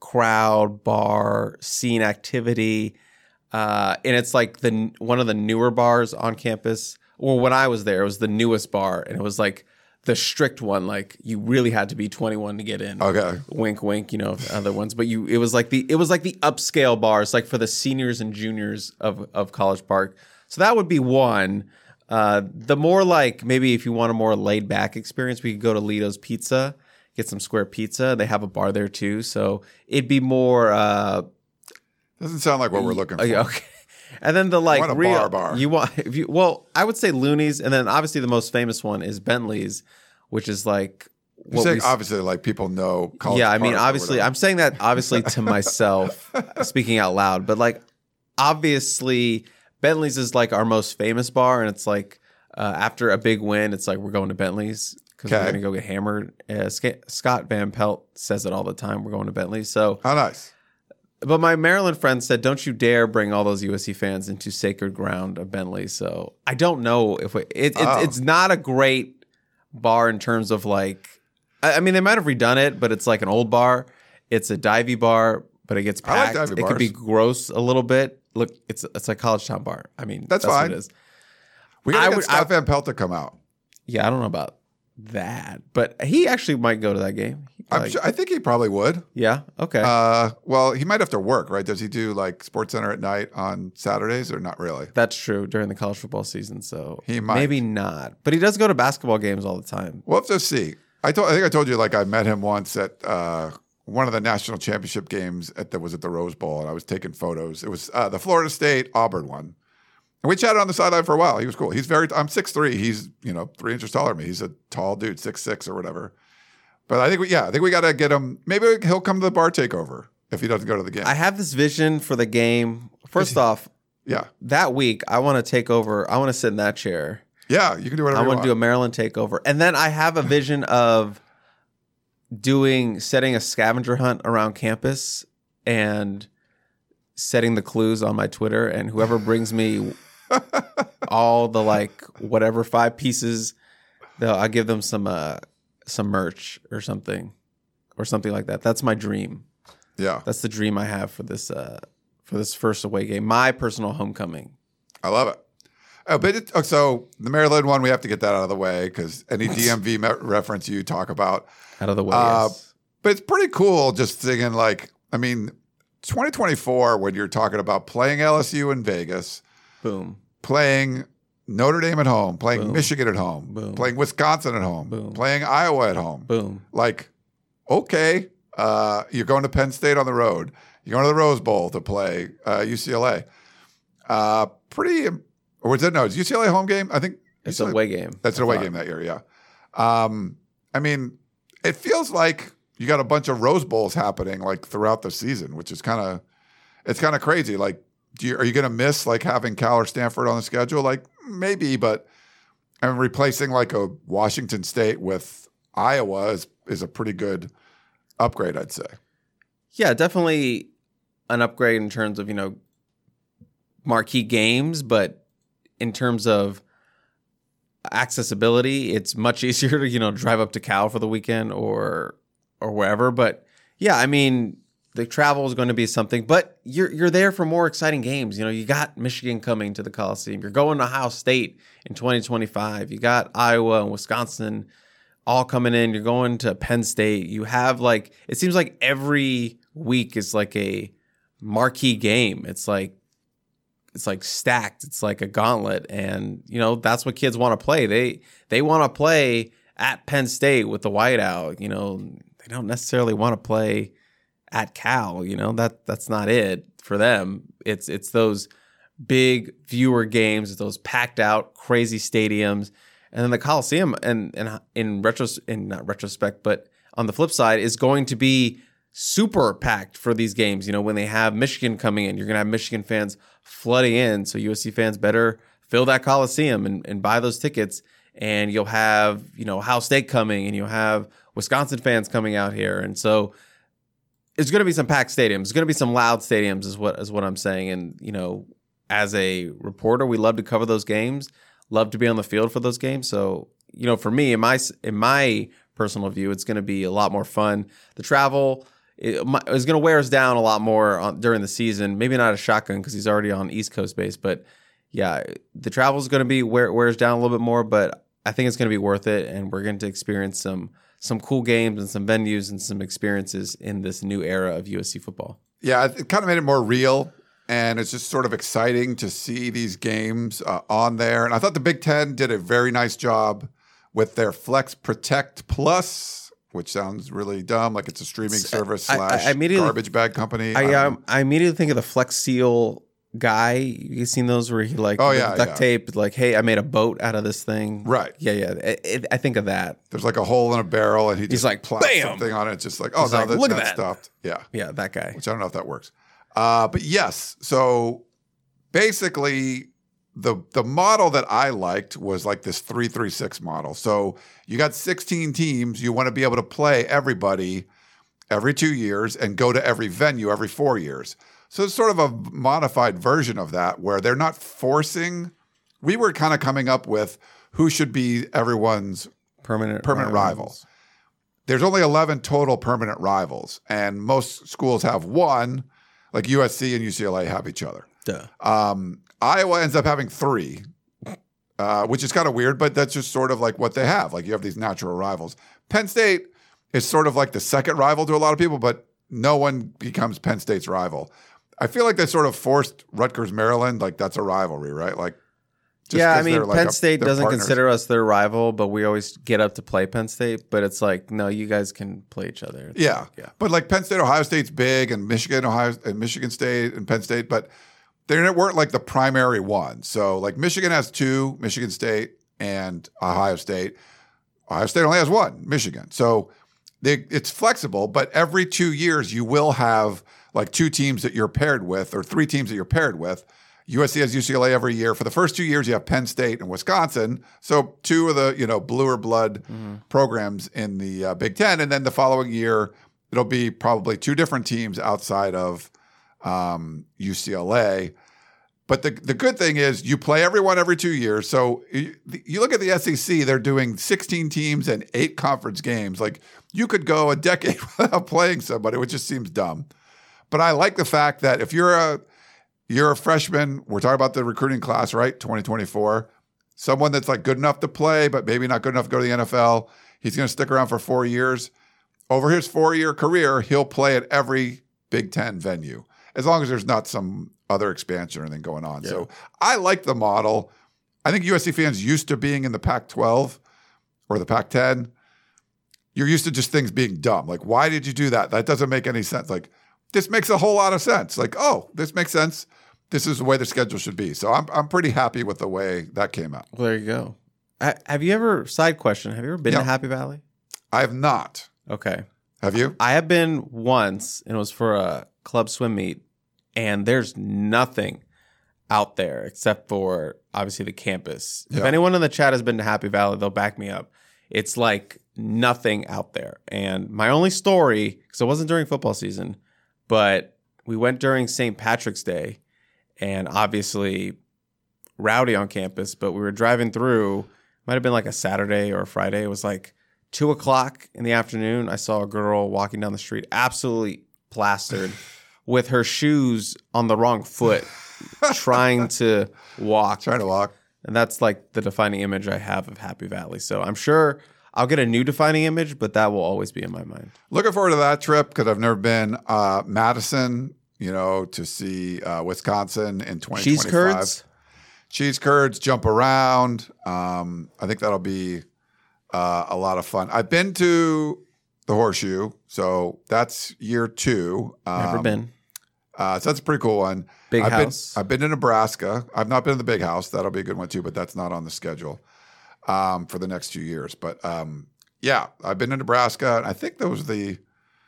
crowd, bar, scene activity. Uh, and it's like the one of the newer bars on campus. Well, when I was there, it was the newest bar, and it was like the strict one. Like you really had to be twenty-one to get in. Okay. Wink, wink. You know, other ones, but you. It was like the it was like the upscale bars, like for the seniors and juniors of of College Park. So that would be one. Uh, the more like maybe if you want a more laid back experience, we could go to Lito's Pizza, get some square pizza. They have a bar there too, so it'd be more. Uh, Doesn't sound like what we're looking for. Okay. okay. And then the like want a real bar bar. you want if you well, I would say Looney's, and then obviously the most famous one is Bentley's, which is like You're what saying we, obviously like people know College yeah, I mean Park or obviously whatever. I'm saying that obviously to myself, speaking out loud, but like obviously Bentley's is like our most famous bar, and it's like uh, after a big win, it's like we're going to Bentley's because Okay. we're gonna go get hammered. Uh, Sc- Scott Van Pelt says it all the time. We're going to Bentley's, so. How nice. But my Maryland friend said, "Don't you dare bring all those U S C fans into sacred ground of Bentley." So I don't know if we, it, it, Oh. it's not a great bar in terms of like. I, I mean, they might have redone it, but it's like an old bar. It's a divey bar, but it gets I like packed. divey it could be bars. gross a little bit. Look, it's it's a college town bar. I mean, That's that's, fine. what it is. We got I to get would- Scott I- Van Pelt to come out. Yeah, I don't know about that, but he actually might go to that game. He I'm probably- sure, I think he probably would. yeah. Okay. Uh, well, he might have to work, right? Does he do like Sports Center at night on Saturdays or not really? That's true during the college football season. So He might. maybe not, but he does go to basketball games all the time. We'll have to see. I told. I think I told you like I met him once at uh, one of the national championship games at the was at the Rose Bowl, and I was taking photos. It was uh, the Florida State Auburn one, and we chatted on the sideline for a while. He was cool. He's very. I'm six three. He's you know three inches taller than me. He's a tall dude, six six or whatever. But I think we, yeah, I think we got to get him. Maybe he'll come to the bar takeover if he doesn't go to the game. I have this vision for the game. First off, yeah. that week I want to take over. I want to sit in that chair Yeah, you can do whatever I you want want. to do a Maryland takeover. And then I have a vision of doing, setting a scavenger hunt around campus and setting the clues on my Twitter. And whoever brings me all the, like, whatever five pieces, they'll, I'll give them some, uh, some merch or something, or something like that. That's my dream. Yeah. That's the dream I have for this, uh, for this first away game, my personal homecoming. I love it. Oh, but it, oh, so the Maryland one, we have to get that out of the way because any D M V me- reference you talk about. Out of the way, Uh, yes. But it's pretty cool just thinking like, I mean, twenty twenty-four, when you're talking about playing L S U in Vegas, Boom. playing Notre Dame at home, playing Boom. Michigan at home, Boom. playing Wisconsin at home, Boom. playing Iowa at home. Boom. Like, okay, uh, you're going to Penn State on the road. You're going to the Rose Bowl to play uh, U C L A. Uh, pretty, or was it, no, it's U C L A home game? I think It's U C L A a away game. That's an away game that year, yeah. Um, I mean, it feels like you got a bunch of Rose Bowls happening like throughout the season, which is kind of, it's kind of crazy. Like, do you, are you going to miss like having Cal or Stanford on the schedule? Like maybe, but I mean, replacing like a Washington State with Iowa is, is a pretty good upgrade, I'd say. Yeah, definitely an upgrade in terms of, you know, marquee games, but in terms of accessibility, it's much easier to, you know, drive up to Cal for the weekend or or wherever. But yeah, I mean, the travel is going to be something, but you're you're there for more exciting games. You know, you got Michigan coming to the Coliseum. You're going to Ohio State in twenty twenty-five. You got Iowa and Wisconsin all coming in. You're going to Penn State. You have like, it seems like every week is like a marquee game. It's like, it's like stacked. It's like a gauntlet. And, you know, that's what kids want to play. They, they want to play at Penn State with the whiteout. You know, they don't necessarily want to play at Cal. You know, that that's not it for them. It's, it's those big viewer games, those packed out, crazy stadiums. And then the Coliseum, and, and in retros, in not retrospect, but on the flip side, is going to be super packed for these games. You know, when they have Michigan coming in, you're going to have Michigan fans flooding in. So U S C fans better fill that Coliseum and, and buy those tickets. And you'll have, you know, Ohio State coming, and you'll have Wisconsin fans coming out here. And so it's going to be some packed stadiums. It's going to be some loud stadiums is what is what I'm saying. And, you know, as a reporter, we love to cover those games. Love to be on the field for those games. So, you know, for me, in my in my personal view, it's going to be a lot more fun. The travel is going to wear us down a lot more on, during the season. Maybe not a shotgun because he's already on East Coast base. But, yeah, the travel is going to be wear, wears down a little bit more. But I think it's going to be worth it, and we're going to experience some some cool games and some venues and some experiences in this new era of U S C football. Yeah, it kind of made it more real. And it's just sort of exciting to see these games uh, on there. And I thought the Big Ten did a very nice job with their Flex Protect Plus, which sounds really dumb, like it's a streaming service I- slash I immediately- garbage bag company. I Um, um, I immediately think of the Flex Seal guy. You seen those where he like Oh, with yeah, duct yeah. tape, like, hey, I made a boat out of this thing. Right. Yeah, yeah. It, it, I think of that. There's like a hole in a barrel, and he just like, plops bam! something on it. It's just like, oh, He's no, like, that, look at that's that. stopped. Yeah. Yeah, that guy. Which I don't know if that works. Uh, but yes, so basically the the model that I liked was like this three three six model. So you got sixteen teams. You want to be able to play everybody every two years and go to every venue every four years. So it's sort of a modified version of that where they're not forcing. We were kind of coming up with who should be everyone's Permanent permanent rival. There's only eleven total permanent rivals, and most schools have one. Like U S C and U C L A have each other. Duh. Um, Iowa ends up having three, uh, which is kind of weird, but that's just sort of like what they have. Like you have these natural rivals. Penn State is sort of like the second rival to a lot of people, but no one becomes Penn State's rival. I feel like they sort of forced Rutgers, Maryland, like that's a rivalry, right? Like, just yeah, I 'cause mean, they're like Penn a- State they're doesn't partners. consider us their rival, but we always get up to play Penn State. But it's like, no, you guys can play each other. It's Yeah. like, yeah. But like Penn State, Ohio State's big, and Michigan, Ohio, and Michigan State and Penn State, but they weren't like the primary one. So like Michigan has two, Michigan State and Ohio State. Ohio State only has one, Michigan. So they, it's flexible, but every two years you will have like two teams that you're paired with or three teams that you're paired with. U S C has U C L A every year. For the first two years, you have Penn State and Wisconsin. So two of the, you know, bluer blood mm-hmm. programs in the uh, Big Ten. And then the following year, it'll be probably two different teams outside of um, U C L A. But the, the good thing is you play everyone every two years. So you, you look at the S E C, they're doing sixteen teams and eight conference games. Like you could go a decade without playing somebody, which just seems dumb. But I like the fact that if you're a You're a freshman. We're talking about the recruiting class, right? twenty twenty-four. Someone that's like good enough to play, but maybe not good enough to go to the N F L. He's going to stick around for four years. Over his four-year career, he'll play at every Big Ten venue, as long as there's not some other expansion or anything going on. Yeah. So I like the model. I think U S C fans used to being in the Pac twelve or the Pac ten. You're used to just things being dumb. Like, why did you do that? That doesn't make any sense. Like, this makes a whole lot of sense. Like, oh, this makes sense. This is the way the schedule should be. So I'm I'm pretty happy with the way that came out. Well, there you go. I, have you ever, side question, have you ever been yeah. to Happy Valley? I have not. Okay. Have you? I have been once, and it was for a club swim meet, and there's nothing out there except for, obviously, the campus. Yeah. If anyone in the chat has been to Happy Valley, they'll back me up. It's like nothing out there. And my only story, because it wasn't during football season, but we went during Saint Patrick's Day, and obviously rowdy on campus, but we were driving through, might have been like a Saturday or a Friday. It was like two o'clock in the afternoon. I saw a girl walking down the street, absolutely plastered, with her shoes on the wrong foot, trying to walk. Trying to walk. And that's like the defining image I have of Happy Valley. So I'm sure I'll get a new defining image, but that will always be in my mind. Looking forward to that trip because I've never been. Uh, Madison, you know, to see uh, Wisconsin in twenty twenty-five. Cheese curds? Cheese curds, jump around. Um, I think that'll be uh, a lot of fun. I've been to the Horseshoe, so that's year two. Um, Never been. Uh, so that's a pretty cool one. Big I've house. Been, I've been to Nebraska. I've not been to the Big House. That'll be a good one too, but that's not on the schedule um, for the next few years. But um, yeah, I've been to Nebraska. And I think those are the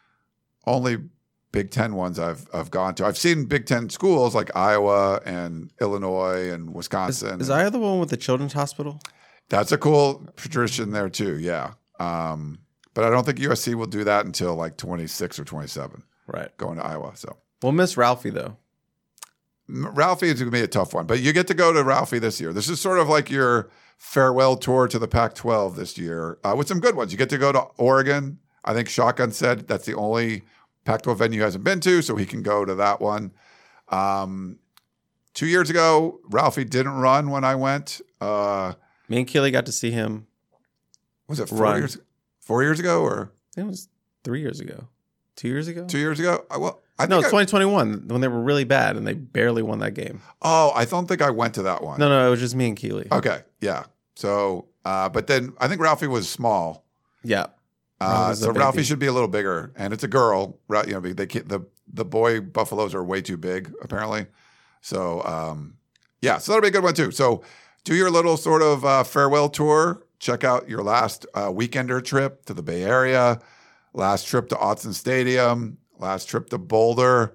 only Big Ten ones I've I've gone to. I've seen Big Ten schools like Iowa and Illinois and Wisconsin. Is, is and, Iowa the one with the Children's Hospital? That's a cool tradition there too. Yeah, um, but I don't think U S C will do that until like twenty-six or twenty-seven. Right, going to Iowa. So we'll miss Ralphie though. Ralphie is going to be a tough one, but you get to go to Ralphie this year. This is sort of like your farewell tour to the Pac twelve this year uh, with some good ones. You get to go to Oregon. I think Shotgun said that's the only Pac twelve venue he hasn't been to, so he can go to that one. Um, two years ago, Ralphie didn't run when I went. Uh, Me and Keely got to see him. Was it four run. years? Four years ago, or it was three years ago, two years ago, two years ago. I, well, I no, think it's twenty twenty-one when they were really bad and they barely won that game. Oh, I don't think I went to that one. No, no, it was just me and Keely. Okay, yeah. So, uh, but then I think Ralphie was small. Yeah. Uh, so Ralphie should be a little bigger, and it's a girl. You know, they can't, the the boy buffaloes are way too big apparently. So um, yeah, so that'll be a good one too. So do your little sort of uh, farewell tour. Check out your last uh, weekender trip to the Bay Area, last trip to Autzen Stadium, last trip to Boulder.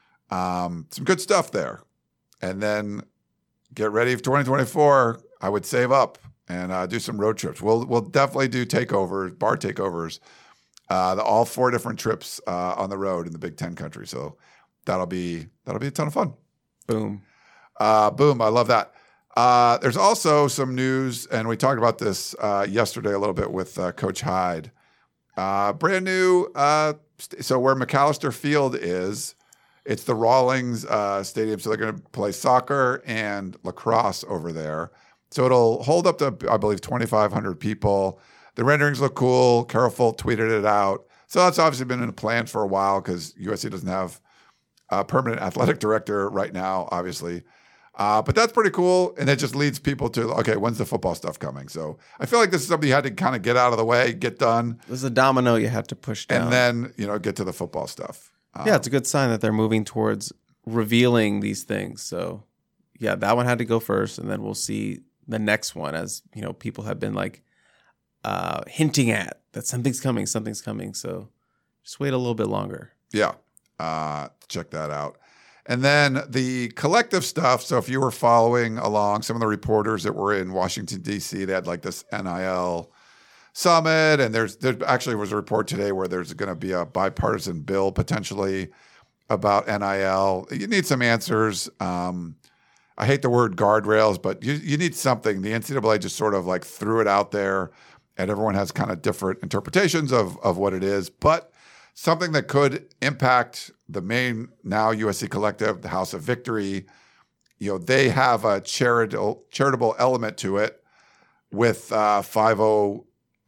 Um, some good stuff there, and then get ready for twenty twenty-four. I would save up and uh, do some road trips. We'll we'll definitely do takeovers, bar takeovers, uh, the, all four different trips uh, on the road in the Big Ten country. So that'll be that'll be a ton of fun. Boom, uh, boom! I love that. Uh, there's also some news, and we talked about this uh, yesterday a little bit with uh, Coach Hyde. Uh, brand new. Uh, st- so where McAllister Field is, it's the Rawlings uh, Stadium. So they're going to play soccer and lacrosse over there. So it'll hold up to, I believe, twenty-five hundred people. The renderings look cool. Carol Folt tweeted it out. So that's obviously been in the plan for a while because U S C doesn't have a permanent athletic director right now, obviously. Uh, but that's pretty cool. And it just leads people to, okay, when's the football stuff coming? So I feel like this is something you had to kind of get out of the way, get done. This is a domino you have to push down. And then, you know, get to the football stuff. Um, yeah, it's a good sign that they're moving towards revealing these things. So yeah, that one had to go first. And then we'll see the next one, as you know, people have been like uh, hinting at that something's coming, something's coming. So just wait a little bit longer. Yeah, uh, check that out. And then the collective stuff. So if you were following along, some of the reporters that were in Washington, D C, they had like this N I L summit. And there's there actually was a report today where there's going to be a bipartisan bill potentially about N I L. You need some answers. Um, I hate the word guardrails, but you, you need something. The N C double A just sort of like threw it out there, and everyone has kind of different interpretations of, of what it is. But something that could impact the main now U S C collective, the House of Victory, you know, they have a charitable charitable element to it with uh, five oh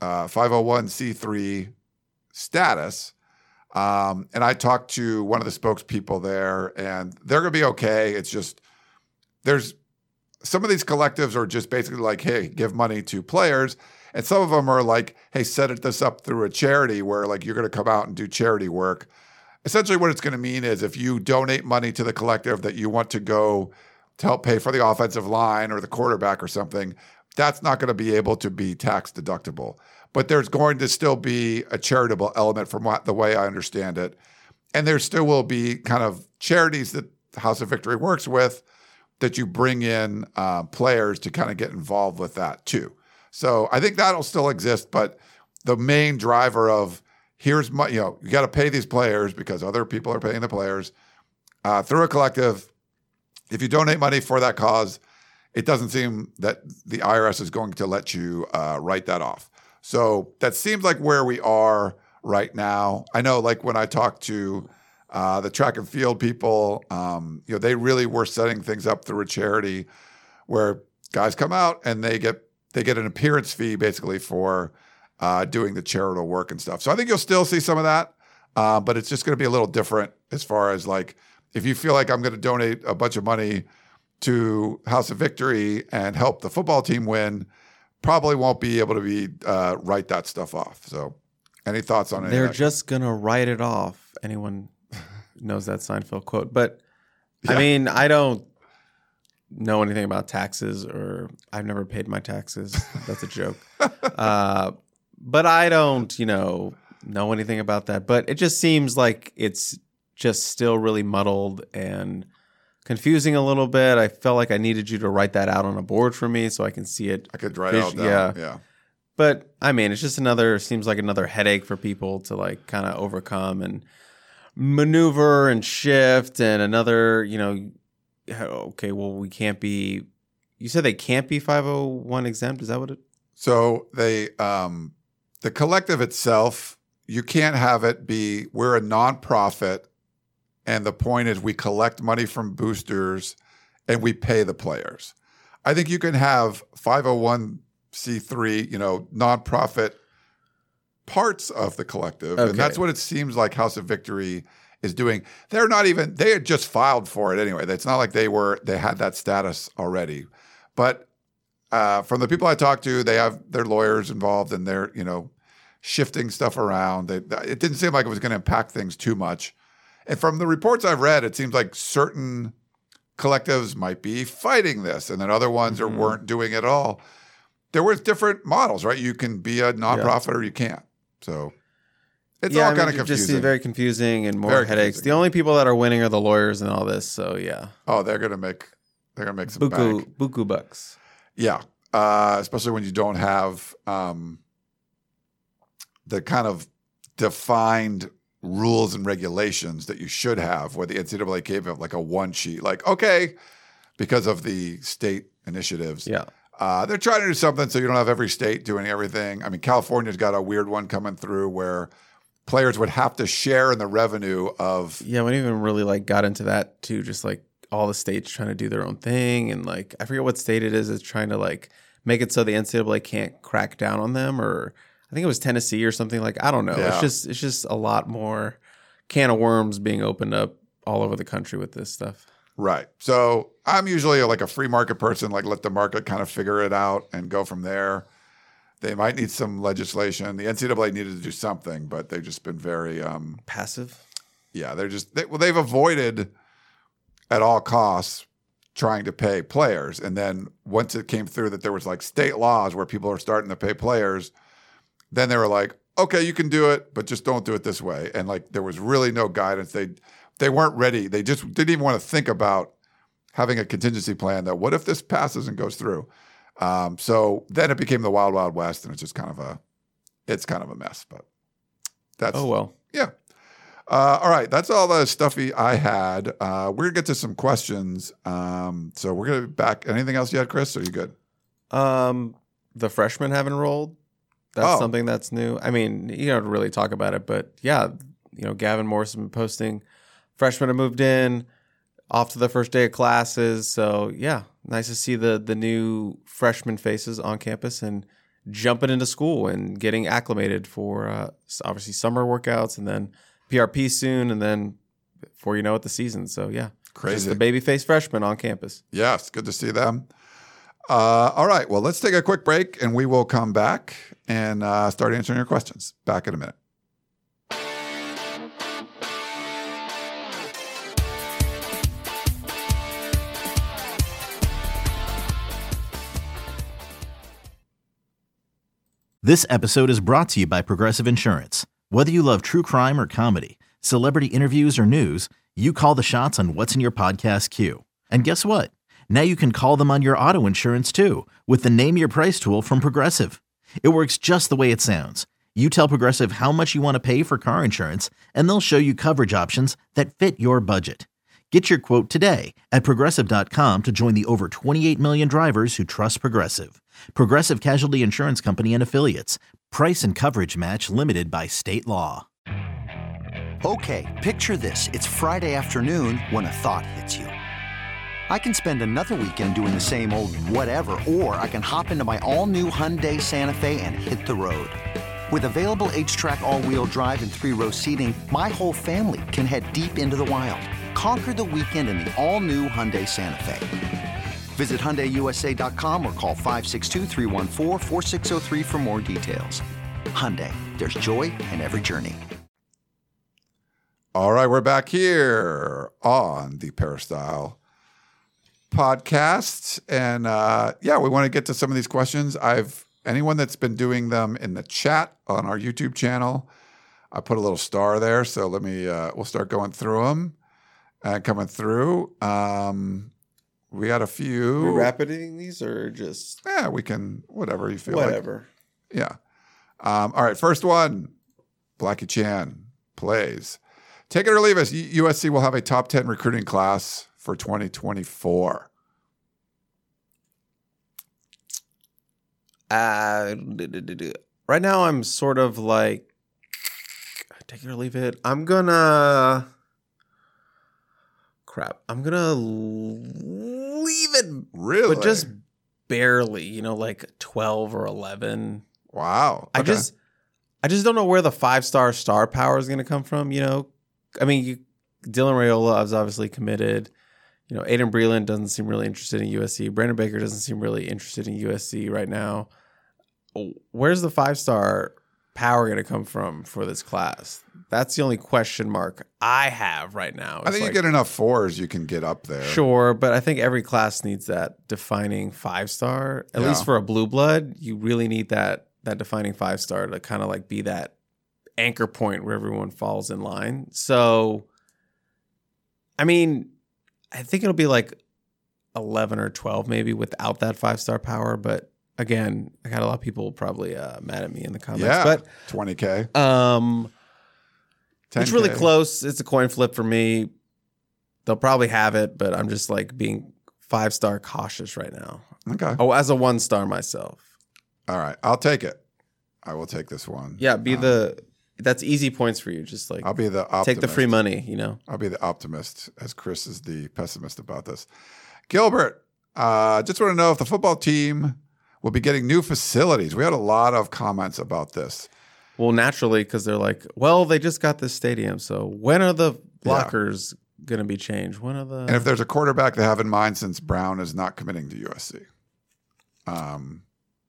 one c three status. Um, and I talked to one of the spokespeople there, and they're going to be okay. It's just there's some of these collectives are just basically like, hey, give money to players. And some of them are like, hey, set it this up through a charity where like you're going to come out and do charity work. Essentially what it's going to mean is if you donate money to the collective that you want to go to help pay for the offensive line or the quarterback or something, that's not going to be able to be tax deductible. But there's going to still be a charitable element from what, the way I understand it. And there still will be kind of charities that the House of Victory works with that you bring in uh, players to kind of get involved with that too. So I think that'll still exist, but the main driver of here's my, you know, you got to pay these players because other people are paying the players uh, through a collective. If you donate money for that cause, it doesn't seem that the I R S is going to let you uh, write that off. So that seems like where we are right now. I know, like when I talked to uh, the track and field people, um, you know, they really were setting things up through a charity where guys come out and they get they get an appearance fee basically for uh, doing the charitable work and stuff. So I think you'll still see some of that, uh, but it's just going to be a little different as far as like if you feel like I'm going to donate a bunch of money to House of Victory and help the football team win, probably won't be able to be uh, write that stuff off. So any thoughts on it? They're just going to write it off. Anyone knows that Seinfeld quote. But yeah. I mean, I don't know anything about taxes, or I've never paid my taxes. That's a joke. uh, but I don't, you know, know anything about that. But it just seems like it's just still really muddled and confusing a little bit. I felt like I needed you to write that out on a board for me so I can see it. I could write it out down. Yeah. yeah. But I mean, it's just another, seems like another headache for people to like kind of overcome and maneuver and shift, and another, you know, okay, well, we can't be, you said they can't be five oh one exempt. Is that what it? So they, um, the collective itself, you can't have it be, we're a nonprofit. And the point is we collect money from boosters and we pay the players. I think you can have five oh one c three, you know, nonprofit parts of the collective. Okay. And that's what it seems like House of Victory is doing. They're not even, they had just filed for it anyway. It's not like they were, they had that status already. But uh, from the people I talked to, they have their lawyers involved and they're, you know, shifting stuff around. They, it didn't seem like it was going to impact things too much. And from the reports I've read, it seems like certain collectives might be fighting this, and then other ones mm-hmm. are, weren't doing it at all. There was different models, right? You can be a nonprofit yeah. or you can't. So it's yeah, all I mean, kind of confusing. Just seems very confusing and more very headaches. Confusing. The only people that are winning are the lawyers and all this. So yeah. Oh, they're gonna make they're gonna make some buku bank. buku bucks. Yeah, uh, especially when you don't have um, the kind of defined rules and regulations that you should have, where the N C double A gave it like a one sheet, like, okay, because of the state initiatives. Yeah. Uh, they're trying to do something so you don't have every state doing everything. I mean, California's got a weird one coming through where players would have to share in the revenue of. Yeah, we even really like got into that too, just like all the states trying to do their own thing. And like, I forget what state it is, is trying to like make it so the N C double A can't crack down on them, or I think it was Tennessee or something. Like, I don't know. Yeah. It's just it's just a lot more can of worms being opened up all over the country with this stuff. Right. So I'm usually like a free market person, like let the market kind of figure it out and go from there. They might need some legislation. The N C double A needed to do something, but they've just been very um, passive. Yeah, they're just they, well, they've avoided at all costs trying to pay players. And then once it came through that there was like state laws where people are starting to pay players, then they were like, okay, you can do it, but just don't do it this way. And like there was really no guidance. They they weren't ready. They just didn't even want to think about having a contingency plan that what if this passes and goes through? Um, so then it became the wild, wild west, and it's just kind of a, it's kind of a mess. But that's Oh, well. yeah. Uh, all right, that's all the stuffy I had. Uh, we're gonna get to some questions. Um, so we're gonna be back. Anything else you had, Chris? Or are you good? Um, the freshmen have enrolled. That's Oh. something that's new. I mean, you don't really talk about it, but yeah, you know, Gavin Morris has been posting. Freshmen have moved in, off to the first day of classes. So yeah, nice to see the the new freshman faces on campus and jumping into school and getting acclimated for uh, obviously summer workouts and then P R P soon, and then before you know it, the season. So yeah, Crazy. just the baby face freshmen on campus. Yes, good to see them. Uh, all right, well, let's take a quick break, and we will come back and uh, start answering your questions. Back in a minute. This episode is brought to you by Progressive Insurance. Whether you love true crime or comedy, celebrity interviews or news, you call the shots on what's in your podcast queue. And guess what? Now you can call them on your auto insurance too with the Name Your Price tool from Progressive. It works just the way it sounds. You tell Progressive how much you want to pay for car insurance, and they'll show you coverage options that fit your budget. Get your quote today at Progressive dot com to join the over twenty-eight million drivers who trust Progressive. Progressive Casualty Insurance Company and Affiliates. Price and coverage match limited by state law. Okay, picture this. It's Friday afternoon when a thought hits you. I can spend another weekend doing the same old whatever, or I can hop into my all-new Hyundai Santa Fe and hit the road. With available H-Track all-wheel drive and three-row seating, my whole family can head deep into the wild. Conquer the weekend in the all-new Hyundai Santa Fe. Visit Hyundai U S A dot com or call five six two, three one four, four six zero three for more details. Hyundai, there's joy in every journey. All right, we're back here on the Peristyle podcast. And uh, yeah, we want to get to some of these questions. I've anyone that's been doing them in the chat on our YouTube channel, I put a little star there. So let me, uh, we'll start going through them and coming through. Um, we got a few. Are we rapiding these or just Yeah, we can, whatever you feel like. whatever? Yeah. Um, all right, first one, Blackie Chan plays. Take it or leave us. U S C will have a top ten recruiting class for twenty twenty-four. Uh, right now, I'm sort of like, take it or leave it. I'm gonna, crap. I'm gonna leave it, Really? but just barely. You know, like twelve or eleven. Wow. I Okay. just, I just don't know where the five star star power is gonna come from. You know, I mean, you, Dylan Raiola is obviously committed. You know, Aiden Breland doesn't seem really interested in U S C. Brandon Baker doesn't seem really interested in U S C right now. Where's the five-star power going to come from for this class? That's the only question mark I have right now. I think like, you get enough fours, you can get up there. Sure, but I think every class needs that defining five-star. At Yeah. least for a blue blood, you really need that that defining five-star to kind of like be that anchor point where everyone falls in line. So, I mean, I think it'll be like eleven or twelve maybe without that five-star power, but again, I got a lot of people probably uh, mad at me in the comments. Yeah. But twenty K. um, it's really ten K. close. It's a coin flip for me. They'll probably have it, but I'm just like being five-star cautious right now. Okay. Oh, as a one-star myself. All right. I'll take it. I will take this one. Yeah, be Um, the that's easy points for you. Just like I'll be the optimist. take the free money, you know. I'll be the optimist, as Chris is the pessimist about this. Gilbert, uh, just want to know if the football team will be getting new facilities. We had a lot of comments about this. Well, naturally, because they're like, well, they just got this stadium, so when are the blockers going to be changed? When are the And if there's a quarterback they have in mind, since Brown is not committing to U S C. Um.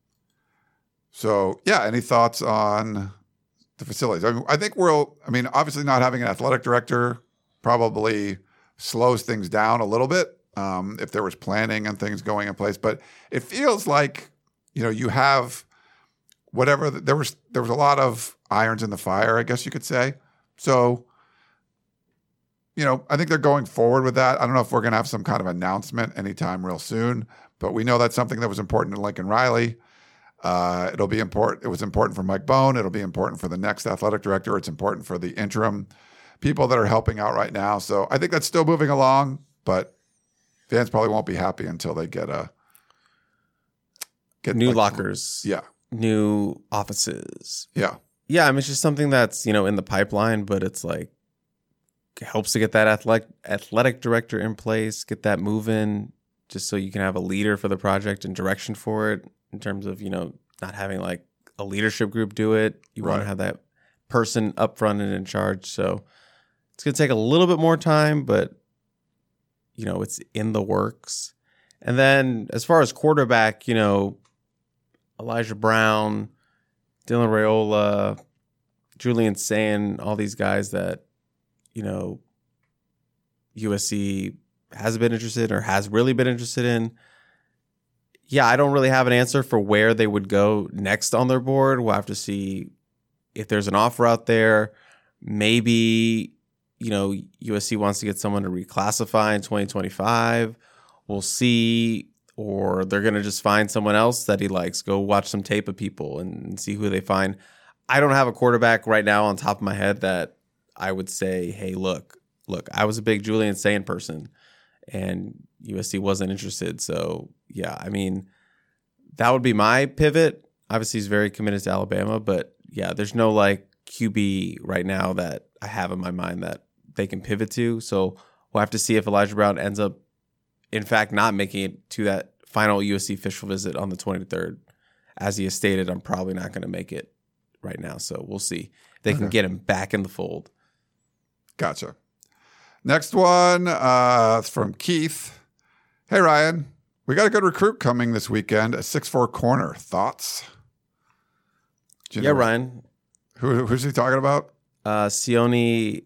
So, yeah, any thoughts on the facilities? I mean, I think we'll, I mean, obviously not having an athletic director probably slows things down a little bit um, if there was planning and things going in place. But it feels like, you know, you have whatever, there was, there was a lot of irons in the fire, I guess you could say. So you know, I think they're going forward with that. I don't know if we're going to have some kind of announcement anytime real soon, but we know that's something that was important to Lincoln Riley. Uh, it'll be important. It was important for Mike Bone. It'll be important for the next athletic director. It's important for the interim people that are helping out right now. So I think that's still moving along, but fans probably won't be happy until they get a get new like, lockers. Yeah. New offices. Yeah. Yeah. I mean, it's just something that's, you know, in the pipeline, but it's like, it helps to get that athletic athletic director in place, get that moving, just so you can have a leader for the project and direction for it in terms of, you know, not having like a leadership group do it. You right. want to have that person up front and in charge. So it's going to take a little bit more time, but, you know, it's in the works. And then as far as quarterback, you know, Elijah Brown, Dylan Raiola, Julian Sayin, all these guys that, you know, U S C has been interested or has really been interested in. Yeah, I don't really have an answer for where they would go next on their board. We'll have to see if there's an offer out there. Maybe, you know, U S C wants to get someone to reclassify in twenty twenty-five. We'll see. Or they're going to just find someone else that he likes. Go watch some tape of people and see who they find. I don't have a quarterback right now on top of my head that I would say, hey, look, look, I was a big Julian Sayin person and U S C wasn't interested. So, yeah, I mean, that would be my pivot. Obviously, he's very committed to Alabama, but yeah, there's no like Q B right now that I have in my mind that they can pivot to. So we'll have to see if Elijah Brown ends up, in fact, not making it to that final U S C official visit on the twenty-third. As he has stated, I'm probably not going to make it right now. So we'll see if they can Okay. get him back in the fold. Gotcha. Next one uh, it's from Keith. Hey, Ryan. We got a good recruit coming this weekend, a six foot four corner. Thoughts? Do you Yeah, know- Ryan. Who, who's he talking about? Uh, Sione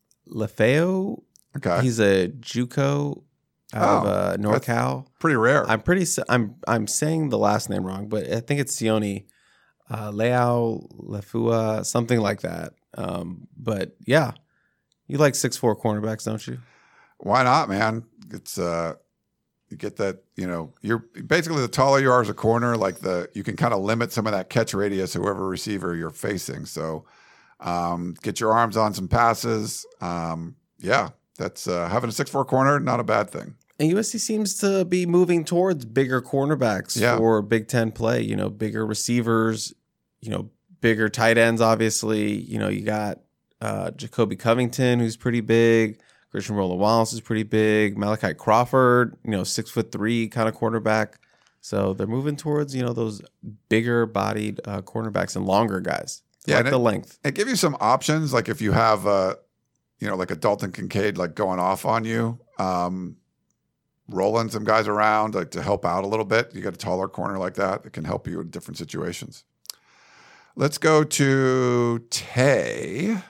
Lefeo. Okay. He's a JUCO out Oh, of uh, NorCal. Pretty rare. I'm pretty. s- I'm I'm saying the last name wrong, but I think it's Sione uh, Leao Lefua, something like that. Um, but yeah, you like six foot four cornerbacks, don't you? Why not, man? It's uh, you get that. You know, you're basically the taller you are as a corner, like the you can kind of limit some of that catch radius, whoever receiver you're facing. So, um, get your arms on some passes. Um, yeah, that's uh, having a six foot four corner, not a bad thing. And U S C seems to be moving towards bigger cornerbacks Yeah. for Big Ten play. You know, bigger receivers. You know, bigger tight ends. Obviously, you know you got uh, Jacoby Covington, who's pretty big. Christian Roland Wallace is pretty big. Malachi Crawford, you know, six foot three kind of quarterback. So they're moving towards, you know, those bigger bodied uh, cornerbacks and longer guys. Yeah, like and the it- length. It gives you some options, like if you have, uh, you know, like a Dalton Kincaid, like going off on you, um, rolling some guys around, like to help out a little bit. You got a taller corner like that that can help you in different situations. Let's go to Tay.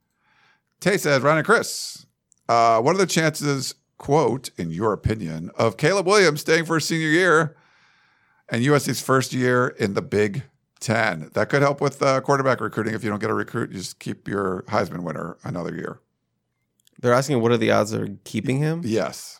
Tay says, Ryan and Chris, uh, what are the chances, quote, in your opinion, of Caleb Williams staying for his senior year and U S C's first year in the Big Ten? That could help with uh, quarterback recruiting. If you don't get a recruit, you just keep your Heisman winner another year. They're asking what are the odds of keeping him? Yes.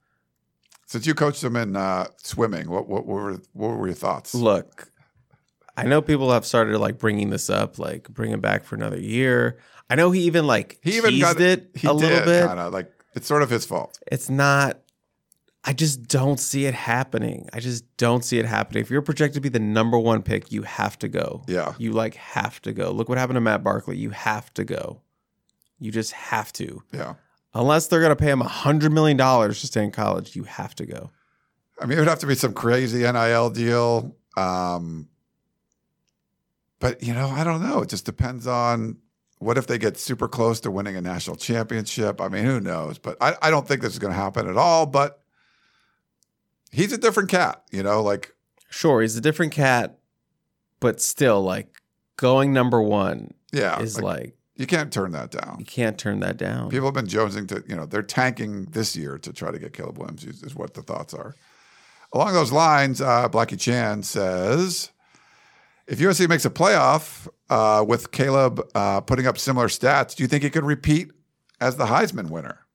Since you coached him in uh, swimming, what, what were what were your thoughts? Look, I know people have started like bringing this up, like bring him back for another year. I know he even like He even teased got it He a did, little bit. kind of like it's sort of his fault. It's not. I just don't see it happening. I just don't see it happening. If you're projected to be the number one pick, you have to go. Yeah. You like have to go. Look what happened to Matt Barkley. You have to go. You just have to. Yeah. Unless they're going to pay him one hundred million dollars to stay in college, you have to go. I mean, it would have to be some crazy N I L deal. Um, but, you know, I don't know. It just depends on what if they get super close to winning a national championship. I mean, who knows? But I, I don't think this is going to happen at all. But he's a different cat, you know, like. Sure, he's a different cat, but still, like, going number one Yeah. is like, like, you can't turn that you down. can't turn that down. People have been jonesing to, you know, they're tanking this year to try to get Caleb Williams, is, is what the thoughts are. Along those lines, uh, Blackie Chan says, if U S C makes a playoff uh, with Caleb uh, putting up similar stats, do you think he could repeat as the Heisman winner?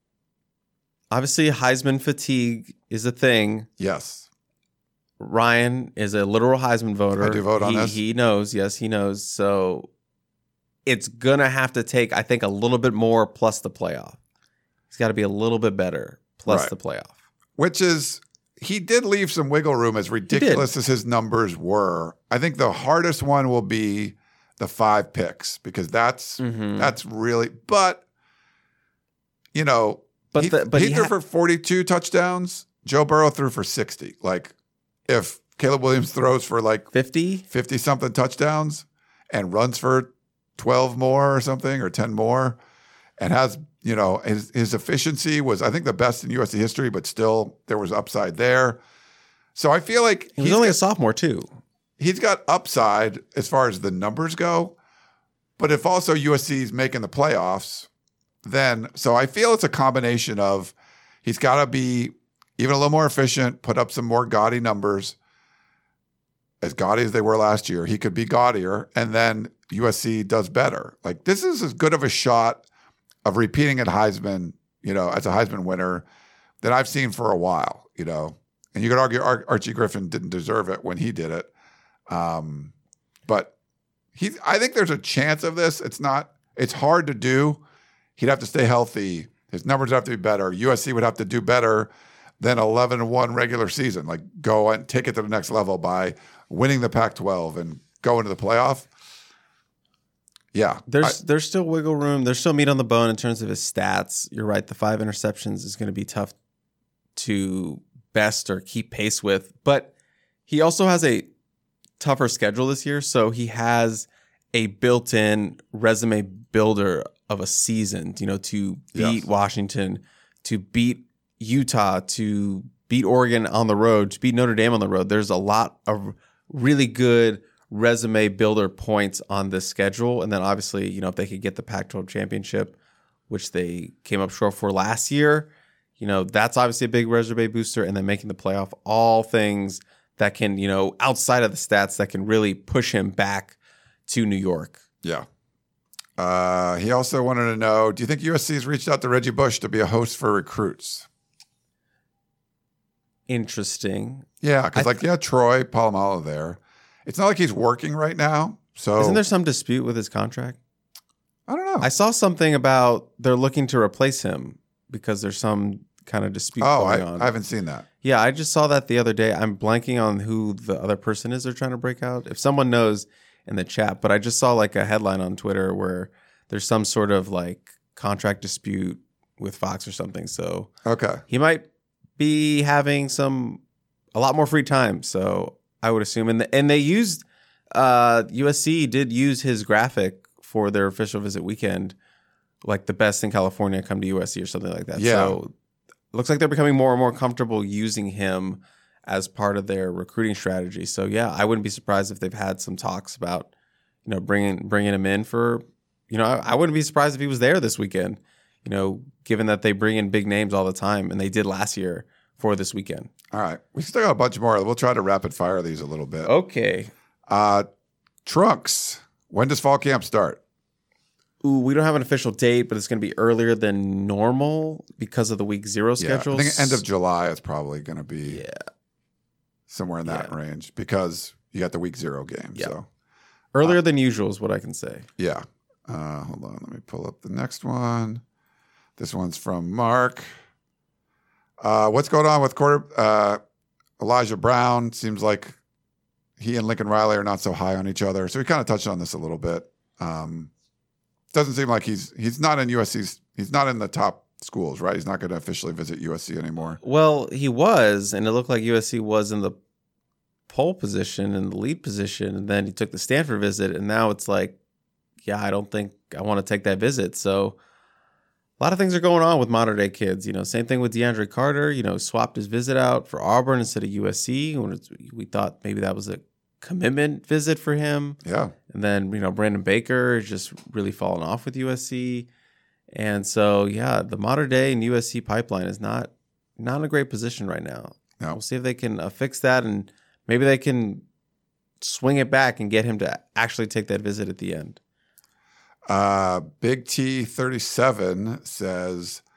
obviously Heisman fatigue is a thing. Yes. Ryan is a literal Heisman voter. I do vote on he, this. He knows. Yes, he knows. So it's going to have to take, I think, a little bit more plus the playoff. He's got to be a little bit better plus Right. the playoff. Which is, he did leave some wiggle room as ridiculous as his numbers were. I think the hardest one will be the five picks because that's Mhm. that's really, but, you know, But he, the- but he he threw ha- for forty-two touchdowns. Joe Burrow threw for sixty. Like, if Caleb Williams throws for like fifty? fifty-something touchdowns and runs for twelve more or something or ten more and has, you know, his, his efficiency was, I think, the best in U S C history, but still there was upside there. So I feel like He was he's only got, a sophomore, too. he's got upside as far as the numbers go. But if also U S C is making the playoffs, then so I feel it's a combination of he's got to be even a little more efficient, put up some more gaudy numbers. As gaudy as they were last year, he could be gaudier, and then U S C does better. Like, this is as good of a shot of repeating at Heisman, you know, as a Heisman winner that I've seen for a while, you know. And you could argue Ar- Archie Griffin didn't deserve it when he did it. Um, but he, I think there's a chance of this. It's not, it's hard to do. He'd have to stay healthy. His numbers have to be better. U S C would have to do better than eleven and one regular season, like go and take it to the next level by winning the Pac twelve and go into the playoff. Yeah. There's I- there's still wiggle room. There's still meat on the bone in terms of his stats. You're right. The five interceptions is going to be tough to best or keep pace with. But he also has a tougher schedule this year. So he has a built-in resume builder of a season, you know, to beat Yes. Washington, to beat Utah, to beat Oregon on the road, to beat Notre Dame on the road. There's a lot of really good resume builder points on this schedule. And then obviously, you know, if they could get the Pac twelve championship, which they came up short for last year, you know, that's obviously a big resume booster. And then making the playoff, all things that can, you know, outside of the stats that can really push him back to New York. Yeah. Uh, he also wanted to know, do you think U S C has reached out to Reggie Bush to be a host for recruits? Interesting. Yeah, because I like, yeah, Troy Polamalu there. It's not like he's working right now. So Isn't there some dispute with his contract? I don't know. I saw something about they're looking to replace him because there's some kind of dispute oh, going I, on. I haven't seen that. Yeah, I just saw that the other day. I'm blanking on who the other person is they're trying to break out. If someone knows in the chat, but I just saw like a headline on Twitter where there's some sort of like contract dispute with Fox or something. So Okay. he might be having some a lot more free time. So I would assume, and the, and they used uh, U S C did use his graphic for their official visit weekend, like the best in California come to U S C or something like that. Yeah. So it looks like they're becoming more and more comfortable using him as part of their recruiting strategy. So yeah, I wouldn't be surprised if they've had some talks about, you know, bringing bringing him in for, you know, I, I wouldn't be surprised if he was there this weekend. You know, given that they bring in big names all the time, and they did last year for this weekend. All right. We still got a bunch more. We'll try to rapid fire these a little bit. Okay. Uh, Trunks. When does fall camp start? Ooh, we don't have an official date, but it's going to be earlier than normal because of the week zero schedule. Yeah, I think end of July is probably going to be Yeah. somewhere in that Yeah. range because you got the week zero game. Yeah. So, Earlier than usual is what I can say. yeah. Uh, hold on. Let me pull up the next one. This one's from Mark. Uh, what's going on with quarter, uh, Elijah Brown? Seems like he and Lincoln Riley are not so high on each other. So we kind of touched on this a little bit. Um, doesn't seem like he's he's not in U S C's. He's not in the top schools, right? He's not going to officially visit U S C anymore. Well, he was, and it looked like U S C was in the pole position and the lead position, and then he took the Stanford visit, and now it's like, yeah, I don't think I want to take that visit. So a lot of things are going on with modern day kids. You know, same thing with DeAndre Carter. You know, swapped his visit out for Auburn instead of U S C. When it's, we thought maybe that was a commitment visit for him. Yeah. And then, you know, Brandon Baker is just really fallen off with U S C. And so, yeah, the modern day and U S C pipeline is not not in a great position right now. No. We'll see if they can uh, fix that, and maybe they can swing it back and get him to actually take that visit at the end. Uh, Big T thirty-seven says,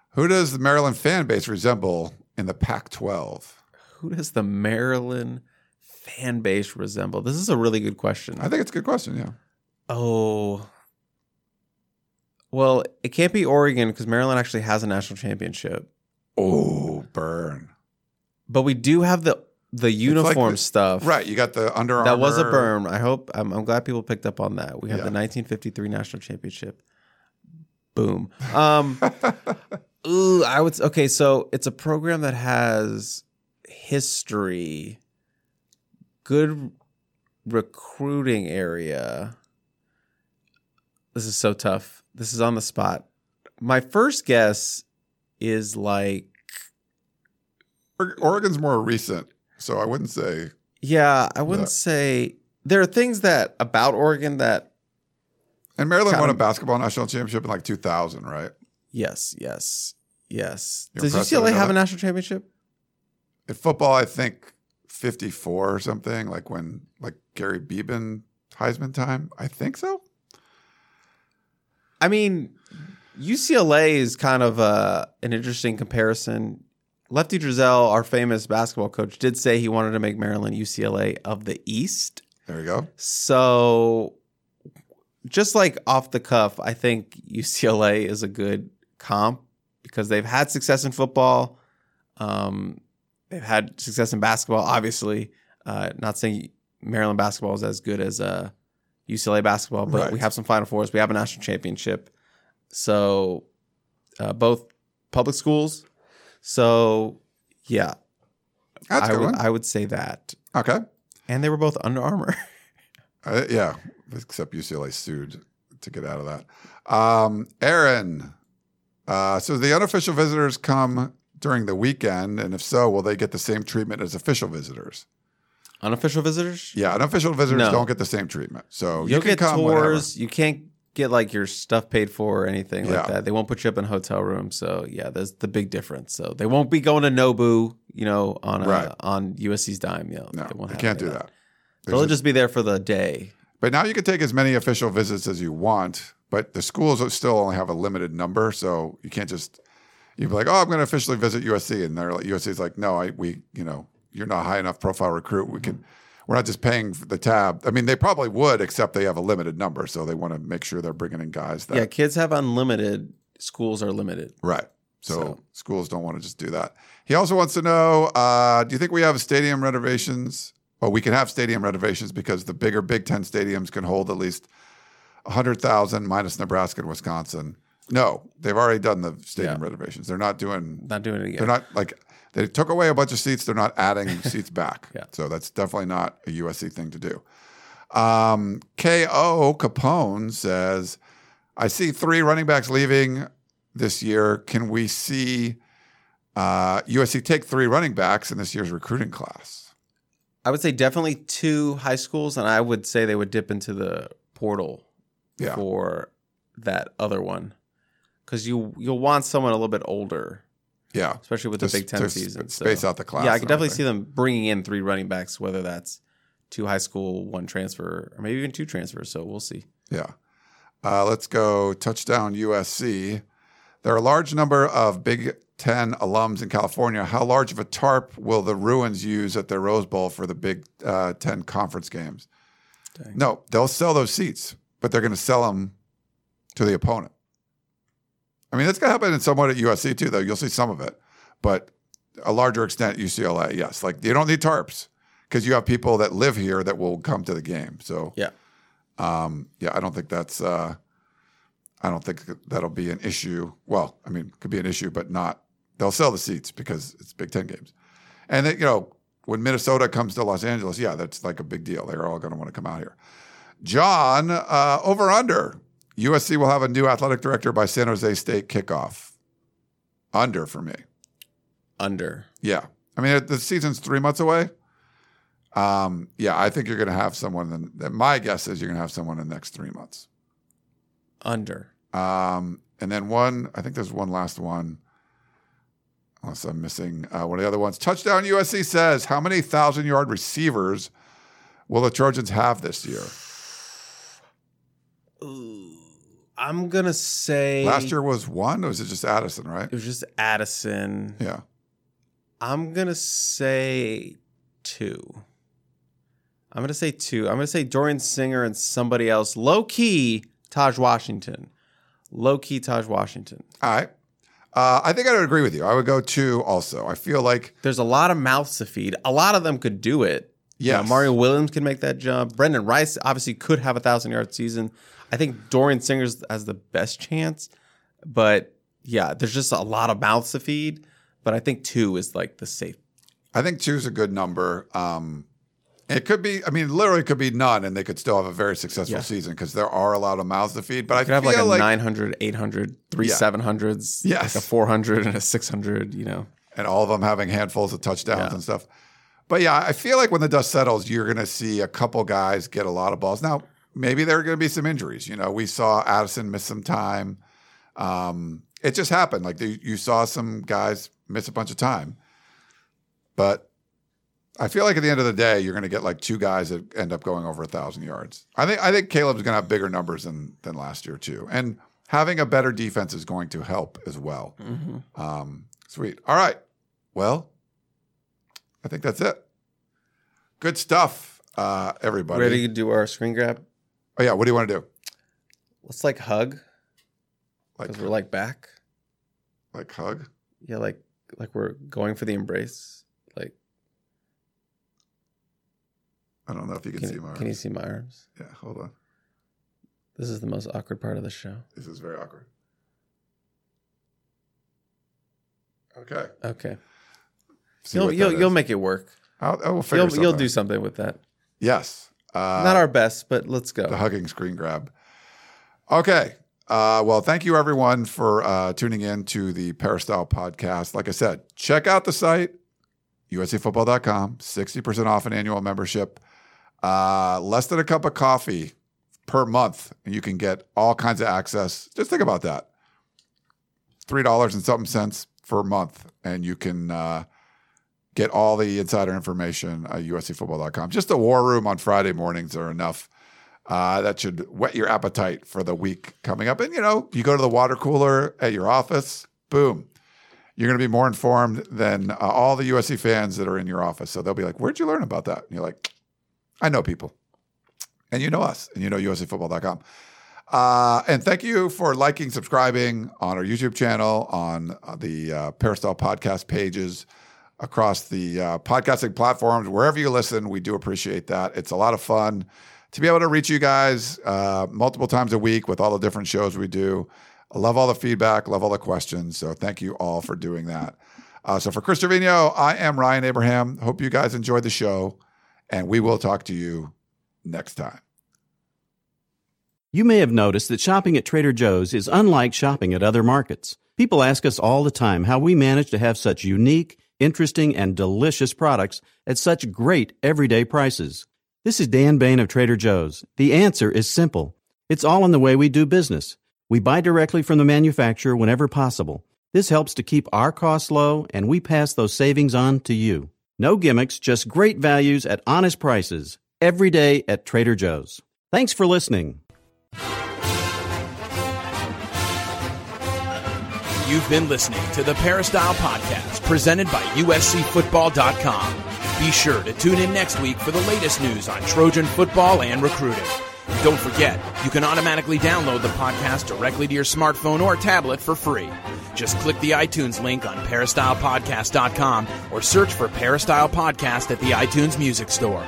Who does the Maryland fan base resemble in the Pac twelve? Who does the Maryland fan base resemble? This is a really good question. I think it's a good question, yeah. Oh. Well, it can't be Oregon because Maryland actually has a national championship. Oh, burn. But we do have the the uniform like the, stuff. Right, you got the Under Armour. That was a burn. I hope, I'm, I'm glad people picked up on that. We have Yeah. the nineteen fifty-three national championship. Boom. Um, ooh, I would, okay, so it's a program that has history, good recruiting area. This is so tough. This is on the spot. My first guess is like, Oregon's more recent, so I wouldn't say. yeah, I wouldn't Yeah. say there are things that about Oregon that And Maryland Kind won a of- basketball national championship in like two thousand, right? yes, yes, yes. You're Does impressed U C L A with have that? a national championship? In football, I think fifty-four or something, like when like Gary Beeben Heisman time. I think so. I mean, U C L A is kind of uh, an interesting comparison. Lefty Drizel, our famous basketball coach, did say he wanted to make Maryland U C L A of the East. There you go. So, just like off the cuff, I think U C L A is a good comp because they've had success in football. Um, they've had success in basketball, obviously. Uh, not saying Maryland basketball is as good as uh, U C L A basketball, but Right. we have some Final Fours. We have a national championship. So, uh, both public schools. So, yeah, That's a I good would one. I would say that. Okay. And they were both Under Armour. Uh, yeah, except U C L A sued to get out of that. Um, Aaron, uh, so the unofficial visitors come during the weekend, and if so, will they get the same treatment as official visitors? Unofficial visitors? Yeah, unofficial visitors No. don't get the same treatment. So you You'll can get come tours. You can't get like your stuff paid for or anything Yeah. like that. They won't put you up in a hotel room. So yeah, there's the big difference. So they won't be going to Nobu, you know, on a, Right. on U S C's dime. You know, No, they won't you have can't any do of that. They'll There's a- just be there for the day. But now you can take as many official visits as you want, but the schools still only have a limited number. So you can't just, you'd be like, oh, I'm going to officially visit U S C. And they're like, U S C's like, no, I, we, you know, you're not a high enough profile recruit. We can, we're not just paying for the tab. I mean, they probably would, except they have a limited number. So they want to make sure they're bringing in guys that. Yeah, kids have unlimited. Schools are limited. Right. So, So- schools don't want to just do that. He also wants to know, uh, do you think we have stadium renovations? Well, we can have stadium renovations because the bigger Big Ten stadiums can hold at least one hundred thousand minus Nebraska and Wisconsin. No, they've already done the stadium Yeah. renovations. They're not doing, Not doing it again. they're not like, they took away a bunch of seats. They're not adding seats back. Yeah. So that's definitely not a U S C thing to do. Um, K O Capone says, I see three running backs leaving this year. Can we see uh, U S C take three running backs in this year's recruiting class? I would say definitely two high schools, and I would say they would dip into the portal Yeah. for that other one because you you'll want someone a little bit older. Yeah. Especially with the Just Big Ten to season. space So, out the class Yeah, I and could definitely everything. see them bringing in three running backs, whether that's two high school, one transfer, or maybe even two transfers. So we'll see. Yeah. Uh, let's go touchdown U S C. There are a large number of Big Ten alums in California. How large of a tarp will the Bruins use at their Rose Bowl for the Big uh, Ten conference games? Dang. No, they'll sell those seats, but they're going to sell them to the opponent. I mean, that's going to happen in somewhat at U S C too, though. You'll see some of it, but a larger extent at U C L A, yes. Like you don't need tarps because you have people that live here that will come to the game. So Yeah. um, yeah, I don't think that's. Uh, I don't think that'll be an issue. Well, I mean, it could be an issue, but not. They'll sell the seats because it's Big Ten games, and then, you know, when Minnesota comes to Los Angeles, yeah, that's like a big deal. They're all going to want to come out here. John, uh, over under. U S C will have a new athletic director by San Jose State kickoff. Under for me. Under. Yeah, I mean the season's three months away. Um, yeah, I think you're going to have someone. In, my guess is you're going to have someone in the next three months. Under. Um, and then one, I think there's one last one. Unless I'm missing uh, one of the other ones. Touchdown U S C says, how many thousand yard receivers will the Trojans have this year? Ooh. I'm going to say... Last year was one, or was it just Addison, right? It was just Addison. Yeah. I'm going to say two. I'm going to say two. I'm going to say Dorian Singer and somebody else. Low-key, Taj Washington. Low-key, Taj Washington. All right. Uh, I think I would agree with you. I would go two also. I feel like... There's a lot of mouths to feed. A lot of them could do it. Yes. You know, Mario Williams can make that jump. Brendan Rice obviously could have a thousand-yard season. I think Dorian Singers has the best chance. But, yeah, there's just a lot of mouths to feed. But I think two is like the safe. I think two is a good number. Um, it could be, I mean, literally could be none, and they could still have a very successful Yeah. season because there are a lot of mouths to feed. But I could have feel like a like nine hundred, eight hundred, three Yeah. seven hundreds, Yes. like a four hundred and a six hundred, you know. and all of them having handfuls of touchdowns Yeah. and stuff. But yeah, I feel like when the dust settles, you're going to see a couple guys get a lot of balls. Now, maybe there are going to be some injuries. You know, we saw Addison miss some time. Um, it just happened. Like the, you saw some guys miss a bunch of time. But I feel like at the end of the day, you're going to get like two guys that end up going over a thousand yards. I think I think Caleb's going to have bigger numbers than than last year too, and having a better defense is going to help as well. Mm-hmm. Um, sweet. All right. Well, I think that's it. Good stuff, uh, everybody. Ready to do our screen grab? Oh yeah. What do you want to do? Let's like hug Like because we're like back. like hug? Yeah, like like we're going for the embrace. Like, I don't know if you can, can, see my. can you arms. see my arms? Yeah. Hold on. This is the most awkward part of the show. This is very awkward. Okay. Okay, See you'll what you'll that you'll is. make it work. I'll, I will figure You'll something you'll out. do something with that. Yes. Uh, Not our best, but let's go. the hugging screen grab. Okay. Uh, well, thank you everyone for uh, tuning in to the Peristyle podcast. Like I said, check out the site, U S C football dot com, sixty percent off an annual membership. Uh, less than a cup of coffee per month, and you can get all kinds of access. Just think about that. three dollars and something cents for a month, and you can uh, get all the insider information at U S C football dot com. Just the war room on Friday mornings are enough. Uh, that should whet your appetite for the week coming up. And, you know, you go to the water cooler at your office, boom. You're going to be more informed than uh, all the U S C fans that are in your office. So they'll be like, where'd you learn about that? And you're like, I know people. And you know us, and you know U S C football dot com. Uh, and thank you for liking, subscribing on our YouTube channel, on the uh, Peristyle podcast pages, across the uh, podcasting platforms, wherever you listen. We do appreciate that. It's a lot of fun to be able to reach you guys uh, multiple times a week with all the different shows we do. I love all the feedback, love all the questions. So thank you all for doing that. Uh, so for Chris Trevino, I am Ryan Abraham. Hope you guys enjoyed the show, and we will talk to you next time. You may have noticed that shopping at Trader Joe's is unlike shopping at other markets. People ask us all the time how we manage to have such unique, interesting, and delicious products at such great everyday prices. This is Dan Bain of Trader Joe's. The answer is simple. It's all in the way we do business. We buy directly from the manufacturer whenever possible. This helps to keep our costs low, and we pass those savings on to you. No gimmicks, just great values at honest prices. Every day at Trader Joe's. Thanks for listening. You've been listening to the Peristyle Podcast, presented by U S C football dot com. Be sure to tune in next week for the latest news on Trojan football and recruiting. And don't forget, you can automatically download the podcast directly to your smartphone or tablet for free. Just click the iTunes link on Peristyle Podcast dot com or search for Peristyle Podcast at the iTunes Music Store.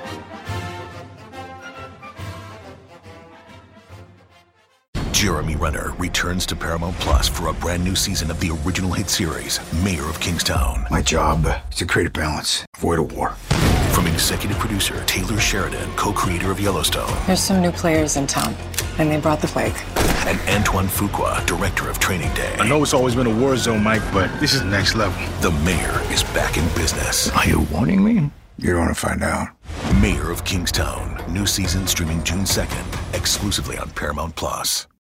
Jeremy Renner returns to Paramount Plus for a brand new season of the original hit series, Mayor of Kingstown. My job is to create a balance, avoid a war. From executive producer Taylor Sheridan, co-creator of Yellowstone, There's some new players in town, and they brought the plague. and Antoine Fuqua, director of Training Day. I know it's always been a war zone, Mike, but this is next level. The Mayor is back in business. Are you warning me? You're going to find out. Mayor of Kingstown, new season streaming June second, exclusively on Paramount Plus.